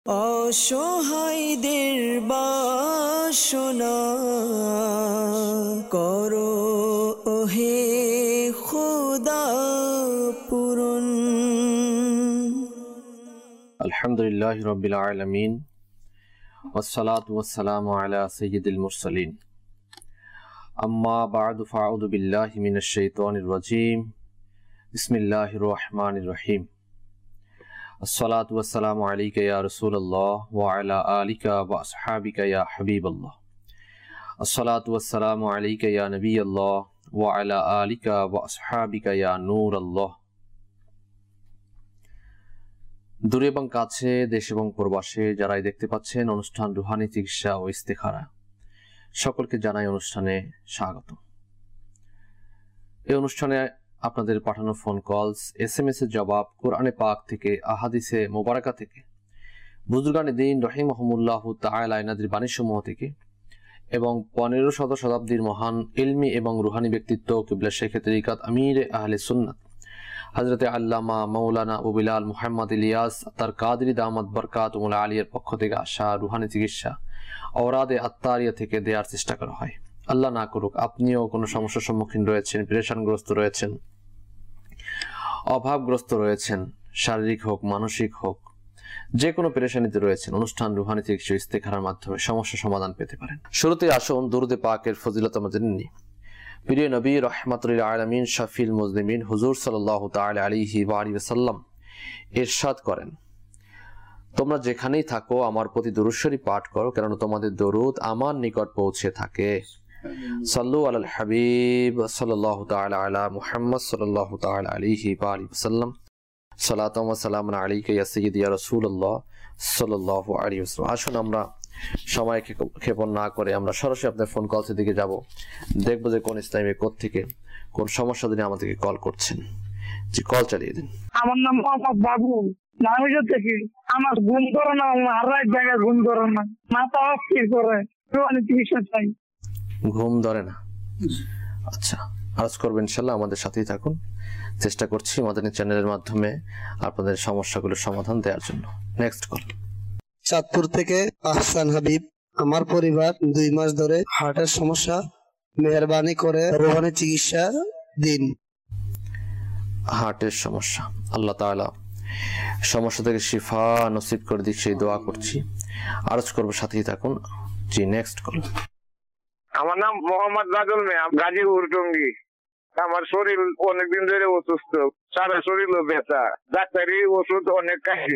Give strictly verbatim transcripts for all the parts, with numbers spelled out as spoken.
অসহায়দের বাসনা করো ওহে খোদা পূরণ। আলহামদুলিল্লাহি রাব্বিল আলামিন ওয়াসসালাতু ওয়াসসালামু আলা সাইয়্যিদিল মুরসালিন। আম্মা বা'দু ফাআউযু বিল্লাহি মিনাশ শাইতানির রাজীম। বিসমিল্লাহির রহমানির রহিম। আসসালাতু ওয়াসসালামু আলাইকা ইয়া রাসূলুল্লাহ ওয়া আলা আলিকা ওয়া আসহাবিকা ইয়া হাবিবাল্লাহ। আসসালাতু ওয়াসসালামু আলাইকা ইয়া নবিয়াল্লাহ ওয়া আলা আলিকা ওয়া আসহাবিকা ইয়া নূরাল্লাহ। দূরে এবং কাছে, দেশ এবং প্রবাসে যারাই দেখতে পাচ্ছেন অনুষ্ঠান রুহানি চিকিৎসা ও ইস্তেখারা, সকলকে জানাই অনুষ্ঠানে স্বাগত। এই অনুষ্ঠানে আপনাদের পাঠানো phone calls, S M S এর জবাব, কোরআনে পাক থেকে, আহাদিসে মোবারকা থেকে, বুজুর্গানে দ্বীন রাহিমাহুমুল্লাহ তাআলা এনাদের বাণীসমূহ থেকে এবং পনেরো শত শতাব্দীর মহান ইলমি এবং রুহানি ব্যক্তিত্ব কিবলা শেখ তরিকাত আমির আহলে সুন্নাত হযরতে আল্লামা মাওলানা আবু বিলাল মুহাম্মদ ইলিয়াস তার কাদরি দামাত বরকাতুল আলিয়ার পক্ষ থেকে আসা রুহানি চিকিৎসা ঔরাদে আত্তারিয়া থেকে দেওয়ার চেষ্টা করা হয়। আল্লাহ না করুক আপনিও কোনো সমস্যার সম্মুখীন রয়েছেন, পেরেশানগ্রস্ত রয়েছেন, অভাবগ্রস্ত রয়েছেন, শারীরিক হোক মানসিক হোক, যে কোনো পেরেশানিতে রয়েছেন, অনুষ্ঠান রুহানি চিকিৎসা ইস্তেখারার মাধ্যমে সমস্যা সমাধান পেতে পারেন। শুরুতে আসুন দুরুদে পাকের ফজিলত আমাদের নিয়ে। প্রিয় নবী রাহমাতুল আলামিন শাফিল মুজলিমিন হুজুর সাল্লাল্লাহু তাআলা আলাইহি ওয়া আলিহি ওয়াসাল্লাম ইরশাদ করেন, তোমরা যেখানেই থাকো আমার প্রতি দুরূদ শরীফ পাঠ করো, কারণ তোমাদের দরুদ আমার নিকট পৌঁছে থাকে। সাল্লু আলাল হাবিব সাল্লাল্লাহু তাআলা আলা মুহাম্মদ সাল্লাল্লাহু তাআলা আলাইহি ওয়া আলিহি ওয়াসাল্লাম। সালাতুম ওয়া সালামুন আলাইকা ইয়া সাইয়্যিদি ইয়া রাসূলুল্লাহ সাল্লাল্লাহু আলাইহি ওয়াসাল্লাম। আসুন আমরা সময় ক্ষেপণ না করে আমরা সরাসরি আপনার ফোন কলসের দিকে যাব, দেখবো যে কোন ইসলামী কোথ থেকে কোন সমস্যা দিনে আমাদেরকে কল করছেন। জি, কল চালিয়ে দিন। আমার নাম মোহাম্মদ বাবু, নারায়ণগঞ্জ থেকে। আমার ঘুম করে না, আর রাত জায়গায় ঘুম করে না, মাথা অস্থির করে, রুহানি চিকিৎসা চাই। ঘুম ধরে না? আচ্ছা, আরজ করবেন ইনশাআল্লাহ, আমাদের সাথেই থাকুন। চেষ্টা করছি আমাদের চ্যানেলের মাধ্যমে আপনাদের সমস্যাগুলোর সমাধান দেওয়ার জন্য। Next call. চাঁদপুর থেকে আহসান হাবিব। আমার পরিবার দুই মাস ধরে হার্টের সমস্যা, মেহরবানি করে রুহানি চিকিৎসা দিন। হার্টের সমস্যা, আল্লাহ তাআলা সমস্যা থেকে শিফা নসিব করে দিক, সেই দোয়া করছি। আরজ করবো, সাথেই থাকুন। জি, নেক্সট কল। আমার নাম মোহাম্মদ বাদল মিয়া, গাজীপুর টঙ্গী। আমার শরীর অনেকদিন ধরে অসুস্থ, সারা শরীরও ব্যথা, ডাক্তারি ওষুধ অনেক খাইছি,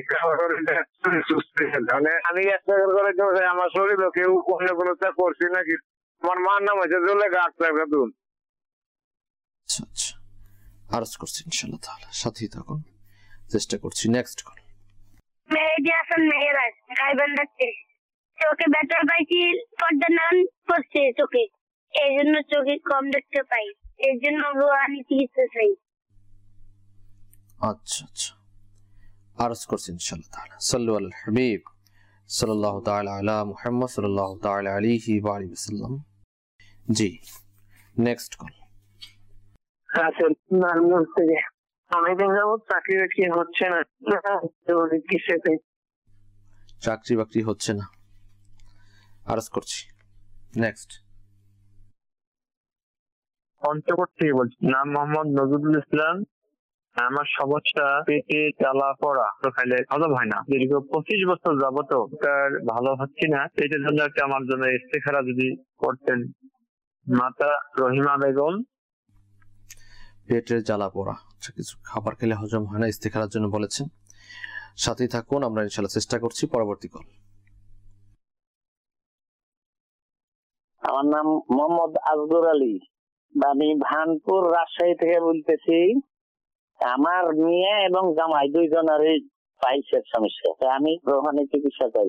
আমি একটা করে আমার শরীরও কেউ অন্য কোনো করছি নাকি। আমার মার নাম হচ্ছে জুলেখা আক্তার খাতুন। আচ্ছা আচ্ছা, আরজ করছি ইনশাআল্লাহ তাআলা, সাথেই থাকুন, চেষ্টা করছি। Next call. মেহেদি হাসান মেহেরাজ, গাইবান্ধা থেকে। চোখে ব্যথা পাইছি, পর্দা নান পড়ছে চোখে, এই জন্য চোখে কম দেখতে পাই, এর জন্য রুহানি চিকিৎসা চাই। আচ্ছা আচ্ছা, আরজ করছি ইনশাআল্লাহ তাআলা। সাল্লু আলাল হাবিব সাল্লাল্লাহু তাআলা আলা মুহাম্মদ সাল্লাল্লাহু তাআলা আলাইহি ওয়া আলিহি ওয়াসাল্লাম। জি, নেক্সট কল। আচ্ছা, নারায়ণগঞ্জ থেকে। অনেকদিন যাবত চাকরি বাকরি হচ্ছে না, চাকরি বাকরি হচ্ছে না, আরজ করছি। নেক্সট। পঞ্চগড় থেকে বলছি, নাম মোহাম্মদ নজরুল ইসলাম। আমার সমস্যা পেটে জ্বালা পড়া, তো খাইলে হজম হয় না, দীর্ঘ পঁচিশ বছর যাবত তার ভালো হচ্ছে না। পেটের জন্য একটা আমার জন্য ইস্তেখারা যদি করতেন। মাতা রহিমা বেগম। পেটের জ্বালা পড়া, কিছু খাবার খেলে হজম হয় না, ইস্তেখারার জন্য বলেছেন। সাথেই থাকুন, আমরা ইনশাআল্লাহ চেষ্টা করছি। পরবর্তী কল। আমার নাম মোহাম্মদ আজগর আলী, আমি ভানপুর রাজশাহী থেকে বলতেছি। আমার মেয়ে এবং জামাই দুইজনেরই পাইলসের সমস্যা, আমি রুহানি চিকিৎসা চাই।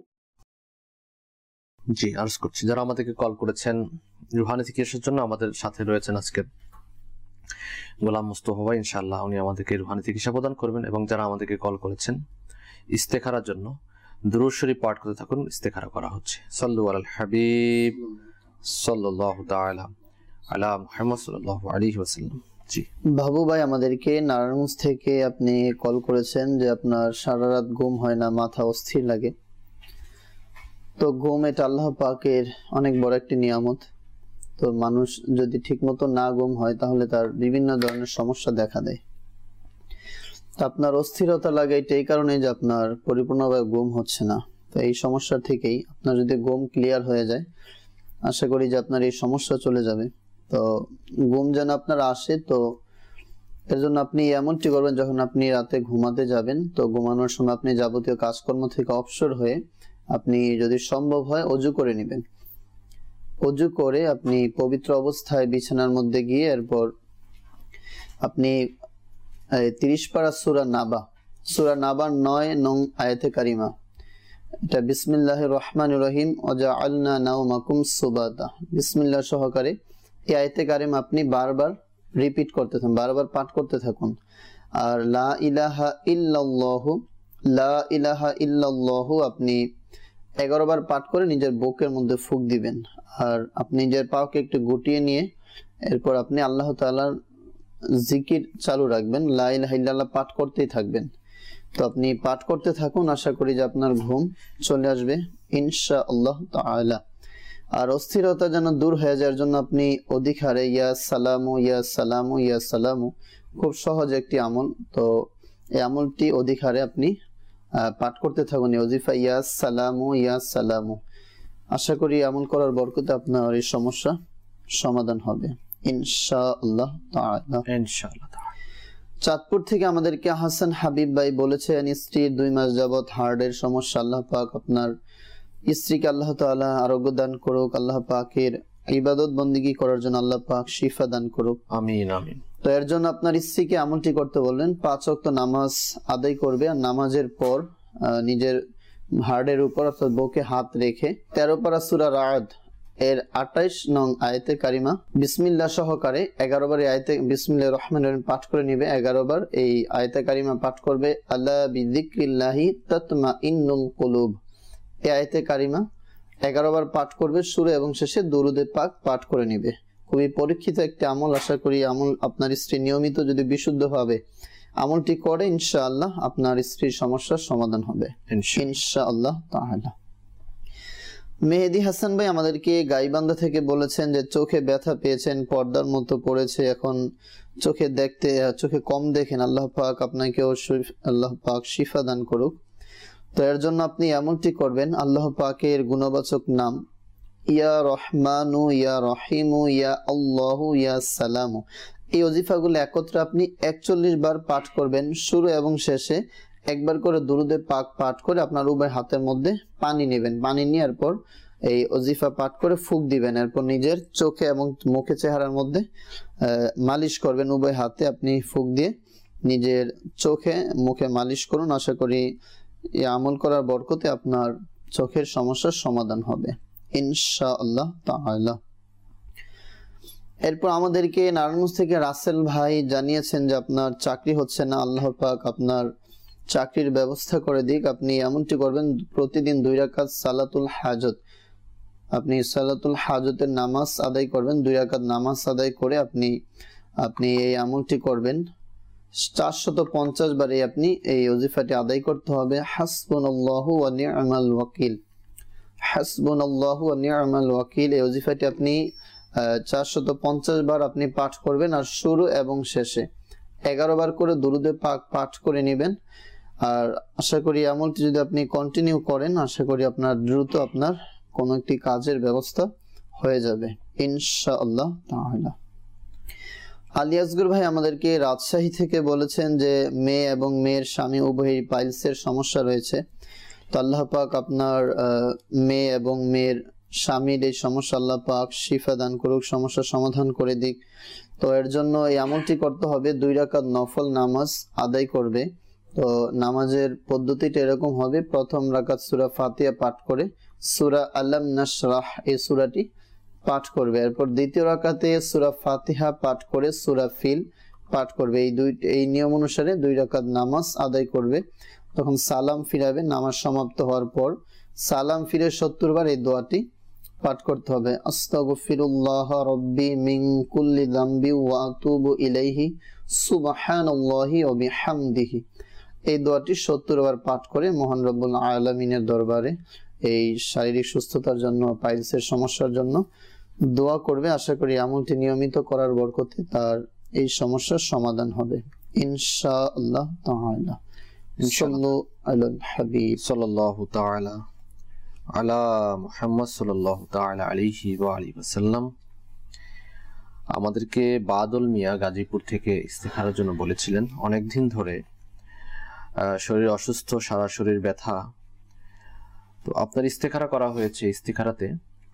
জি, আরজ করছি। যারা আমাদেরকে কল করেছেন রুহানি চিকিৎসার জন্য, আমাদের সাথে রয়েছেন আজকে গোলাম মুস্তফা ভাই, ইনশাআল্লাহ উনি আমাদেরকে রুহানি চিকিৎসা প্রদান করবেন। এবং যারা আমাদেরকে কল করেছেন ইস্তেখারার জন্য, দুরূদ শরীফ পাঠ করতে থাকুন, ইস্তেখারা করা হচ্ছে। সাল্লু আলাল হাবিব সাল্লাল্লাহু তাআলা আলা মুহাম্মদ সাল্লাল্লাহু আলাইহি ওয়াসাল্লাম। জি, বাবু ভাই আমাদেরকে নারায়ণগঞ্জ থেকে আপনি কল করেছেন যে আপনার সারা রাত ঘুম হয় না, মাথা অস্থির লাগে, তো ঘুম এটা আল্লাহ পাকের অনেক বড় একটি নিয়ামত। তো মানুষ যদি ঠিকমতো না ঘুম হয় তাহলে তার বিভিন্ন ধরনের সমস্যা দেখা দেয়। তো আপনার অস্থিরতা লাগে এটা এই কারণে যে আপনার পরিপূর্ণভাবে ঘুম হচ্ছে না। তো এই সমস্যা থেকেই আপনার যদি ঘুম ক্লিয়ার হয়ে যায়, আশা করি যে আপনার এই সমস্যা চলে যাবে। তো ঘুম যেন আপনার আসে, তো এর জন্য আপনি এমনটি করবেন, যখন আপনি রাতে ঘুমাতে যাবেন তো ঘুমানোর সময় আপনি যাবতীয় কাজকর্ম থেকে অবসর হয়ে আপনি যদি সম্ভব হয় অজু করে নেবেন। অজু করে আপনি পবিত্র অবস্থায় বিছানার মধ্যে গিয়ে এরপর আপনি তিরিশ পারা সূরা নাবা, সূরা নাবার নয় নং আয়াতে কারিমা, এটা বিসমিল্লাহির রহমানির রহিম ওয়াজআলনা নাওমাকুম সুবাতা, বিসমিল্লাহ সহকারে এই আয়াতে কারিমা আপনি বারবার রিপিট করতে থাকুন, বারবার পাঠ করতে থাকুন। আর লা ইলাহা ইল্লাল্লাহু, লা ইলাহা ইল্লাল্লাহু আপনি এগারো বার পাঠ করে নিজের বুকের মধ্যে ফুঁক দিবেন। আর আপনি নিজের পাওকে একটু গুটিয়ে নিয়ে এরপর আপনি আল্লাহ তাআলার জিকির চালু রাখবেন, লা ইলাহা ইল্লাল্লাহ পাঠ করতেই থাকবেন। তো আপনি পাঠ করতে থাকুন, আশা করি যে আপনার ঘুম চলে আসবে ইনশাআল্লাহ তাআলা। আর অস্থিরতা যেন দূর হয়ে যাওয়ার জন্য আপনি অধিক হারে ইয়া সালামু ইয়া সালামু ইয়া সালামু, খুব সহজ একটি আমল। তো এই আমলটি অধিক হারে আপনি পাঠ করতে থাকুন, ওজিফা ইয়া সালামু ইয়া সালামু। আশা করি আমল করার বরকতে আপনার এই সমস্যা সমাধান হবে ইনশাআল্লাহ তাআলা। ইনশাআল্লাহ। চাঁদপুর থেকে আমাদেরকে হাসান হাবিব ভাই বলেছেন, স্ত্রীর দুই মাস যাবত হার্টের সমস্যা, আল্লাহ পাক আপনার স্ত্রীকে আল্লাহ তাআলা আরোগ্য দান করুক, আল্লাহ পাকের ইবাদত বন্দেগী করার জন্য আল্লাহ পাক শিফা দান করুক, আমিন আমিন। তো এর জন্য আপনার স্ত্রীকে আমলটি করতে বললেন, পাঁচ ওয়াক্ত নামাজ আদায় করবে, আর নামাজের পর নিজের হার্টের উপর অর্থাৎ বুকে হাত রেখে তেরো পারা সূরা রাদ এর আটাইশ নং আয়াতে কারিমা বিসমিল্লাহ সহকারে এগারো বার আয়াতে বিসমিল্লাহির রহমানির রহিম পাঠ করে নিবে, এগারো বার এই আয়াতে কারিমা পাঠ করবে। আলা বিযিক্রিল্লাহি তাতমাইন্নুল কুলুব, এই আয়াতে কারিমা এগারো বার পাঠ করবে, শুরু এবং শেষে দুরুদে পাক পাঠ করে নিবে। খুবই পরীক্ষিত একটি আমল, আশা করি আমল আপনার স্ত্রী নিয়মিত যদি বিশুদ্ধভাবে আমলটি করে ইনশাআল্লাহ আপনার স্ত্রীর সমস্যার সমাধান হবে ইনশাআল্লাহ তাআলা। মেহেদি হাসান ভাই আমাদেরকে গাইবান্ধা থেকে বলেছেন যে চোখে ব্যথা পেয়েছেন, পর্দার মতো পড়েছে, এখন চোখে দেখতে চোখে কম দেখেন, আল্লাহ পাক আপনাকে আল্লাহ পাক শিফা দান করুক। তো এর জন্য আপনি এমনটি করবেন, আল্লাহ পাকের গুণবাচক নাম ইয়া রহমানু ইয়া রহিমু ইয়া আল্লাহু ইয়া সালামু, এই ওজিফাগুলো একত্রে আপনি একচল্লিশ বার পাঠ করবেন, শুরু এবং শেষে একবার করে দুরুদে পাক পাঠ করে আপনার উভয় হাতের মধ্যে পানি নেবেন, পানি নিয়ে এরপর এই ওজিফা পাঠ করে ফুঁক দিবেন, এরপর নিজের চোখে এবং মুখে চেহারার মধ্যে মালিশ করবেন, উভয় হাতে আপনি ফুঁক দিয়ে নিজের চোখে মুখে মালিশ করুন। আশা করি এই আমল করার বরকতে আপনার চোখের সমস্যার সমাধান হবে ইনশাআল্লাহ তাআলা। এরপর আমাদেরকে নারায়ণগঞ্জ থেকে রাসেল ভাই জানিয়েছেন যে আপনার চাকরি হচ্ছে না, আল্লাহ পাক আপনার চাকরির ব্যবস্থা করে দিক। আপনি এমনটি করবেন, প্রতিদিন দুই রাকাত সালাতুল হাজত, আপনি সালাতুল হাজতের নামাজ আদায় করবেন, দুই রাকাত নামাজ আদায় করে আপনি আপনি এই আমলটি করবেন, চারশত পঞ্চাশ বারে আপনি এই ওজিফাটি আদায় করতে হবে। হাসবুনাল্লাহু ওয়া নি'মাল ওয়াকিল, হাসবুনাল্লাহু ওয়া নি'মাল ওয়াকিল, এই ওজিফাটি আপনি চারশত পঞ্চাশ বার আপনি পাঠ করবেন, আর শুরু এবং শেষে এগারো বার করে দুরুদে পাক পাঠ করে নেবেন। আর আশা করি আমলটি যদি আপনি কন্টিনিউ করেন, আশা করি আপনার দ্রুত আপনার কোন একটি কাজের ব্যবস্থা হয়ে যাবে ইনশাআল্লাহ তাআলা। আলী আসগর ভাই আমাদেরকে রাজশাহী থেকে বলেছেন যে মেয়ে এবং মেয়ের স্বামী উভয়ের পাইলসের সমস্যা রয়েছে, তো আল্লাহ পাক আপনার মেয়ে এবং মেয়ের স্বামীর এই সমস্যা আল্লাহ পাক শিফা দান করুক, সমস্যার সমাধান করে দিক। তো এর জন্য এই আমলটি করতে হবে, দুই রাকাত নফল নামাজ আদায় করবে। তো নামাজের পদ্ধতিটা এরকম হবে, প্রথম রাকাত সূরা ফাতিহা পাঠ করে সূরা আলাম নাশরাহ এই সূরাটি পাঠ করবে, এরপর দ্বিতীয় রাকাতে সূরা ফাতিহা পাঠ করে সূরা ফিল পাঠ করবে। এই দুই এই নিয়ম অনুসারে দুই রাকাত নামাজ আদায় করবে, তখন সালাম ফিরাবে। নামাজ সমাপ্ত হওয়ার পর সালাম ফিরে সত্তর বার এই দোয়াটি পাঠ করতে হবে, আস্তাগফিরুল্লাহ রাব্বি মিন কুল্লি যামবি ওয়া আতুবু ইলাইহি সুবহানাল্লাহি ওয়া বিহামদিহি। এই দোয়াটি সত্তর বার পাঠ করে মহান রব্বুল আলামিনের দরবারে এই শারীরিক সুস্থতার জন্য, পাইলসের সমস্যার জন্য দোয়া করবে। আশা করি আমলটি নিয়মিত করার বরকতে তার এই সমস্যার সমাধান হবে ইনশাআল্লাহ তাআলা। সাল্লাল্লাহু আলাল হাবিব সাল্লাল্লাহু তাআলা আলা মুহাম্মদ সাল্লাল্লাহু তাআলা আলাইহি ওয়া আলিহি ওয়াসাল্লাম। আমাদেরকে বাদল মিয়া গাজীপুর থেকে ইস্তেখারার জন্য বলেছিলেন, অনেক দিন ধরে শরীর অসুস্থ, সারা শরীর ব্যথা। তো আপনার ইস্তেখারা করা হয়েছে, ইস্তেখারাতে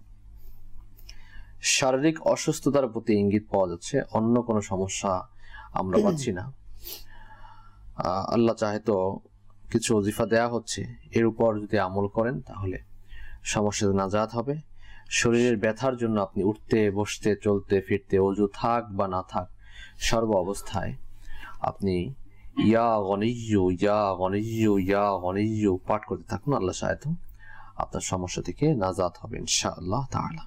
শারীরিক অসুস্থতার প্রতি ইঙ্গিত পাওয়া যাচ্ছে, অন্য কোনো সমস্যা আমরা পাচ্ছি না। আল্লাহ চাহে তো কিছু ওজিফা দেয়া হচ্ছে, এর উপর যদি আমল করেন তাহলে সমস্যা নাজাত হবে। শরীরের ব্যথার জন্য আপনি উঠতে বসতে চলতে ফিরতে, ওযু থাক বা না থাক, সর্ব অবস্থায় আপনি ইয়া গনিয়্যু ইয়া গনিয়্যু ইয়া গনিয়্যু পাঠ করতে থাকুন। আল্লাহ চাহে আপনার সমস্যা থেকে নাজাত হবে ইনশাআল্লাহ তাআলা।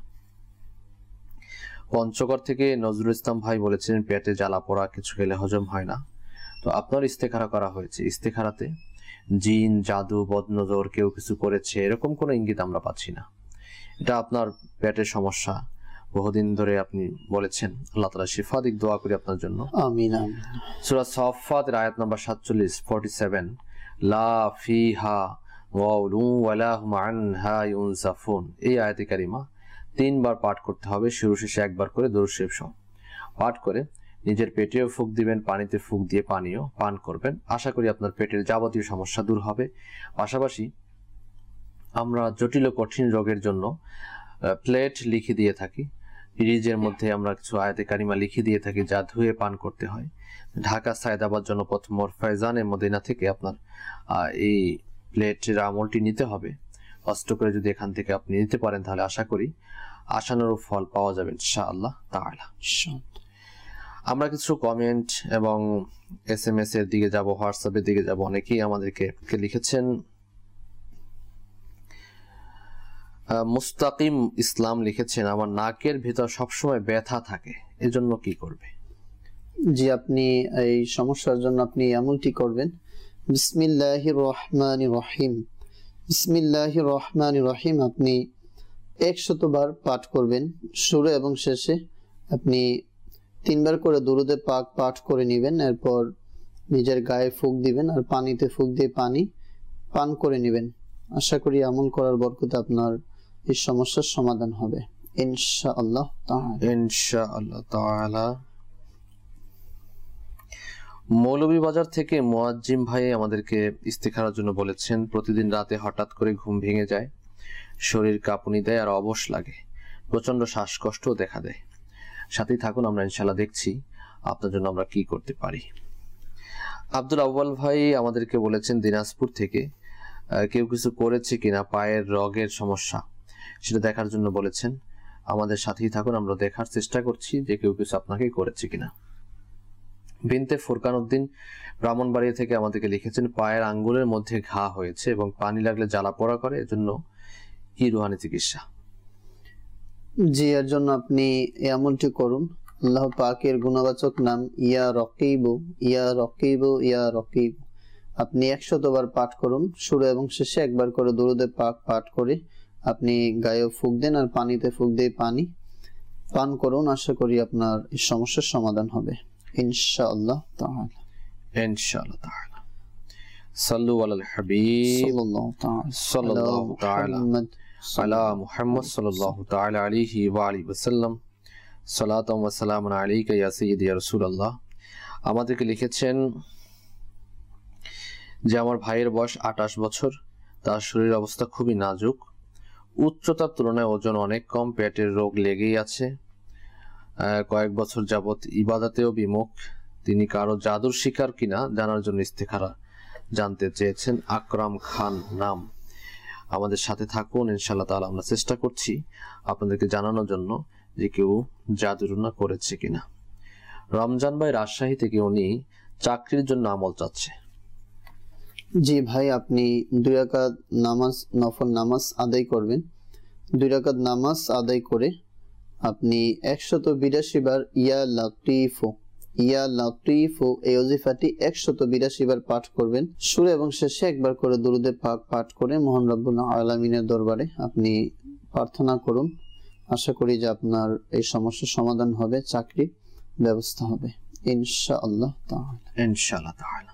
পঞ্চগড় থেকে নজরুল ইসলাম ভাই বলেছেন, পেটে জ্বালা পোড়া, কিছু খেলে হজম হয় না। তো আপনার ইস্তেখারা করা হয়েছে, ইস্তেখারাতে জিন, জাদু, বদনজর, কেউ কিছু করেছে এরকম কোনো ইঙ্গিত আমরা পাচ্ছি না। এটা আপনার পেটের সমস্যা, বহুদিন ধরে আপনি বলেছেন। আল্লাহ তাআলা শিফা দিক, দোয়া করি আপনার জন্য, আমিন। সূরা সাফফাত এর আয়াত নাম্বার সাতচল্লিশ, ফর্টি-সেভেন, লা ফিহা গাউলু ওয়ালা হুম আনহা ইউনজাফুন, এই আয়াতে কারিমা তিনবার পাঠ করতে হবে, শুরু শেষে একবার করে দরুদ শরীফ সহ পাঠ করে নিজের পেটেও ফুঁক দিবেন, পানিতে ফুঁক দিয়ে পানিও পান করবেন। আশা করি আপনার পেটের যাবতীয় সমস্যা দূর হবে। পাশাপাশি আমরা জটিল ও কঠিন রোগের জন্য প্লেট লিখে দিয়ে থাকি, ফ্রিজের মধ্যে আমরা কিছু আয়াতে কারিমা লিখে দিয়ে থাকি, যা ধুয়ে পান করতে হয়। ঢাকা সায়দাবাদ জনপথ মোড় ফয়জানে মদিনা থেকে আপনার এই প্লেটের আমলটি নিতে হবে। কষ্ট করে যদি এখান থেকে আপনি নিতে পারেন তাহলে আশা করি আশানুরূপ ফল পাওয়া যাবে ইনশাআল্লাহ তাআলা। আমরা কিছু কমেন্ট এবং এস এম এস এর দিকে যাব, হোয়াটসঅ্যাপের দিকে যাব। অনেকেই আমাদেরকে লিখেছেন। মুস্তাকিম ইসলাম লিখেছেন, আমার নাকের ভিতর সবসময় ব্যথা থাকে, এজন্য কি করবে? জি, আপনি এই সমস্যার জন্য আপনি আমলটি করবেন। বিসমিল্লাহির রহমানির রহিম, বিসমিল্লাহির রহমানির রহিম আপনি একশত বার পাঠ করবেন। শুরু এবং শেষে আপনি তিনবার করে দুরুদে পাক পাঠ করে নেবেন। এরপর নিজের গায়ে ফুঁক দিবেন আর পানিতে ফুঁক দিয়ে পানি পান করে নেবেন। আশা করি আমল করার বরকতে আপনার এই সমস্যার সমাধান হবে ইনশাআল্লাহ তাআলা। ইনশাআল্লাহ তাআলা। মৌলভীবাজার থেকে মুয়াজ্জিম ভাই আমাদেরকে ইস্তেখারার জন্য বলেছেন, প্রতিদিন রাতে হঠাৎ করে ঘুম ভেঙে যায়, শরীর কাঁপুনি দেয় আর অবশ লাগে, প্রচন্ড শ্বাসকষ্টও দেখা দেয়। সাথেই থাকুন, আমরা ইনশাআল্লাহ দেখছি আপনার জন্য আমরা কি করতে পারি। আব্দুল আউয়াল ভাই আমাদেরকে বলেছেন দিনাজপুর থেকে, কেউ কিছু করেছে কিনা, পায়ের রগের সমস্যা সেটা দেখার জন্য বলেছেন। আমাদের সাথেই থাকুন, আমরা দেখার চেষ্টা করছি যে কেউ কিছু আপনাকে করেছে কিনা। বিনতে ফুরকান উদ্দিন ব্রাহ্মণবাড়িয়া থেকে আমাদেরকে লিখেছেন, পায়ের আঙ্গুলের মধ্যে ঘা হয়েছে এবং পানি লাগলে জ্বালা পোড়া করে, এজন্য কি রুহানি চিকিৎসা? জি, এর জন্য আপনি এই আমলটি করুন। আল্লাহ পাকের গুণবাচক নাম ইয়া রকিবু ইয়া রকিবু ইয়া রকিব, আপনি একশতবার পাঠ করুন। শুরু এবং শেষে একবার করে দুরুদে পাক পাঠ করে আপনি গায়ে ফুঁক দেন আর পানিতে ফুঁক দিয়ে পানি পান করুন। আশা করি আপনার এই সমস্যার সমাধান হবে ইনশাআল্লাহ তাআলা। ইনশাআল্লাহ তাআলা। সাল্লু আলাল হাবিব সাল্লাল্লাহু তাআলা সাল্লাল্লাহু তাআলা আলা মুহাম্মদ সাল্লাল্লাহু তাআলা আলাইহি ওয়া আলিহি ওয়াসাল্লাম। সালাতাম ওয়া সালামুন আলাইকা ইয়া সাইয়্যিদি ইয়া রাসূলুল্লাহ। আমাদেরকে লিখেছেন যে আমার ভাইয়ের বয়স আটাশ বছর, তার শরীর অবস্থা খুবই নাজুক, উচ্চতার তুলনায় ওজন অনেক কম, পেটের রোগ লেগেই আছে, কয়েক বছর যাবত ইবাদতেও বিমুখ। তিনি কারো জাদুর শিকার কিনা জানার জন্য ইস্তেখারা জানতে চেয়েছেন। আকরাম খান নাম। আমাদের সাথে থাকুন ইনশাআল্লাহ তাআলা, আমরা চেষ্টা করছি আপনাদেরকে জানানোর জন্য যে কেউ জাদুটনা করেছে কিনা। রমজান ভাই রাজশাহী থেকে, উনি চাকরির জন্য আমল চাচ্ছে। জি ভাই, আপনি দুই রাকাত নামাজ, নফল নামাজ আদায় করবেন। দুই রাকাত নামাজ আদায় করে আপনি একশত বিরাশি বার ইয়া লাতিফু ইয়া লাতীফু এই ওজিফাটি একশত বিরাশি বার পাঠ করবেন। শুরু এবং শেষে একবার করে দুরুদে পাক পাঠ করে মহান রব্বুল আলামিনের দরবারে আপনি প্রার্থনা করুন। আশা করি যে আপনার এই সমস্যার সমাধান হবে, চাকরির ব্যবস্থা হবে ইনশাআল্লাহ তাআলা। ইনশাআল্লাহ তাআলা।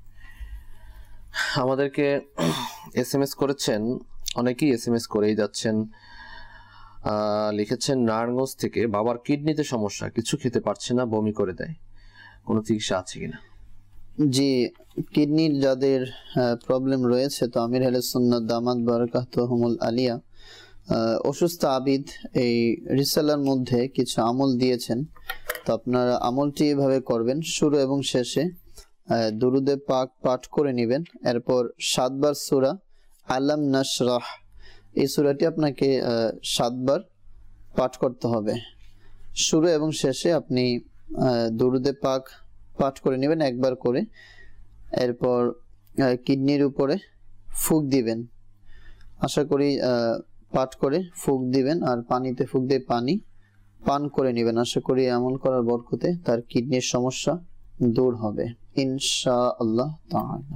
আমাদেরকে এসএমএস করেছেন, অনেকেই এসএমএস করেই যাচ্ছেন। লিখেছেন নারায়ণগঞ্জ থেকে বাবার কিডনিতে সমস্যা, কিছু খেতে পারছে না, বমি করে দেয়, কোনো চিকিৎসা আছে কিনা? জি, কিডনির যাদের প্রবলেম রয়েছে, তো আমির আহলে সুন্নাত দামাত বারাকাতুহুমুল আলিয়া অসুস্থ আবিদ এই রিসালার মধ্যে কিছু আমল দিয়েছেন। তো আপনারা আমলটি এভাবে করবেন, শুরু এবং শেষে দুরুদে পাক পাঠ করে নেবেন। এরপর সাতবার সূরা আলাম নাশরাহ এই সূরাটি আপনাকে সাতবার পাঠ করতে হবে। শুরু এবং শেষে আপনি দুরুদে পাক পাঠ করে নেবেন একবার করে। এরপর কিডনির উপরে ফুঁক দিবেন, আশা করি পাঠ করে ফুঁক দিবেন, আর পানিতে ফুঁক দিয়ে পানি পান করে নেবেন। আশা করি আমল করার বরকতে তার কিডনির সমস্যা দূর হবে ইনশাআল্লাহ তাআলা।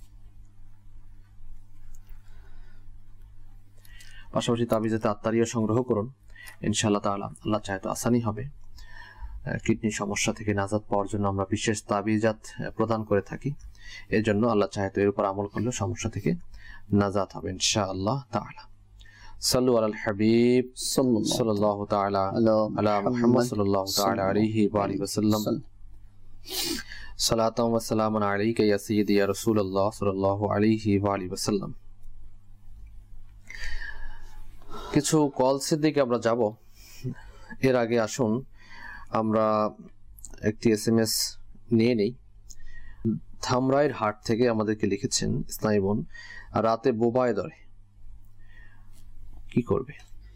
পাশাপাশি তাবিজাতে আত্মারিয়া সংগ্রহ করুন ইনশাআল্লাহ তাআলা। আল্লাহ চাহে তো আসানি হবে। কিডনি সমস্যা থেকে নাজাত পাওয়ার জন্য আমরা বিশেষ তাবিজাত প্রদান করে থাকি, এর জন্য আল্লাহ চাহে তো এর উপর আমল করলে সমস্যা থেকে নাজাত হবে ইনশাআল্লাহ তাআলা। সাল্লু আলাল হাবিব সাল্লাল্লাহু তাআলা আলা মুহাম্মদ সাল্লাল্লাহু তাআলা আলাইহি ওয়া আলিহি ওয়াসাল্লাম। সালাতাম ওয়া সালামান আলাইকা ইয়া সাইয়্যিদি ইয়া রাসূলুল্লাহ সাল্লাল্লাহু আলাইহি ওয়া আলিহি ওয়াসাল্লাম। কিছু কলসের দিকে আমরা যাব, এর আগে আসুন আমরা একটি এসএমএস নিয়ে নেই। ধামরাইয়ের হাট থেকে আমাদেরকে লিখেছেন ইসলামী বোন, রাতে বোবায় ধরে, কি করবে?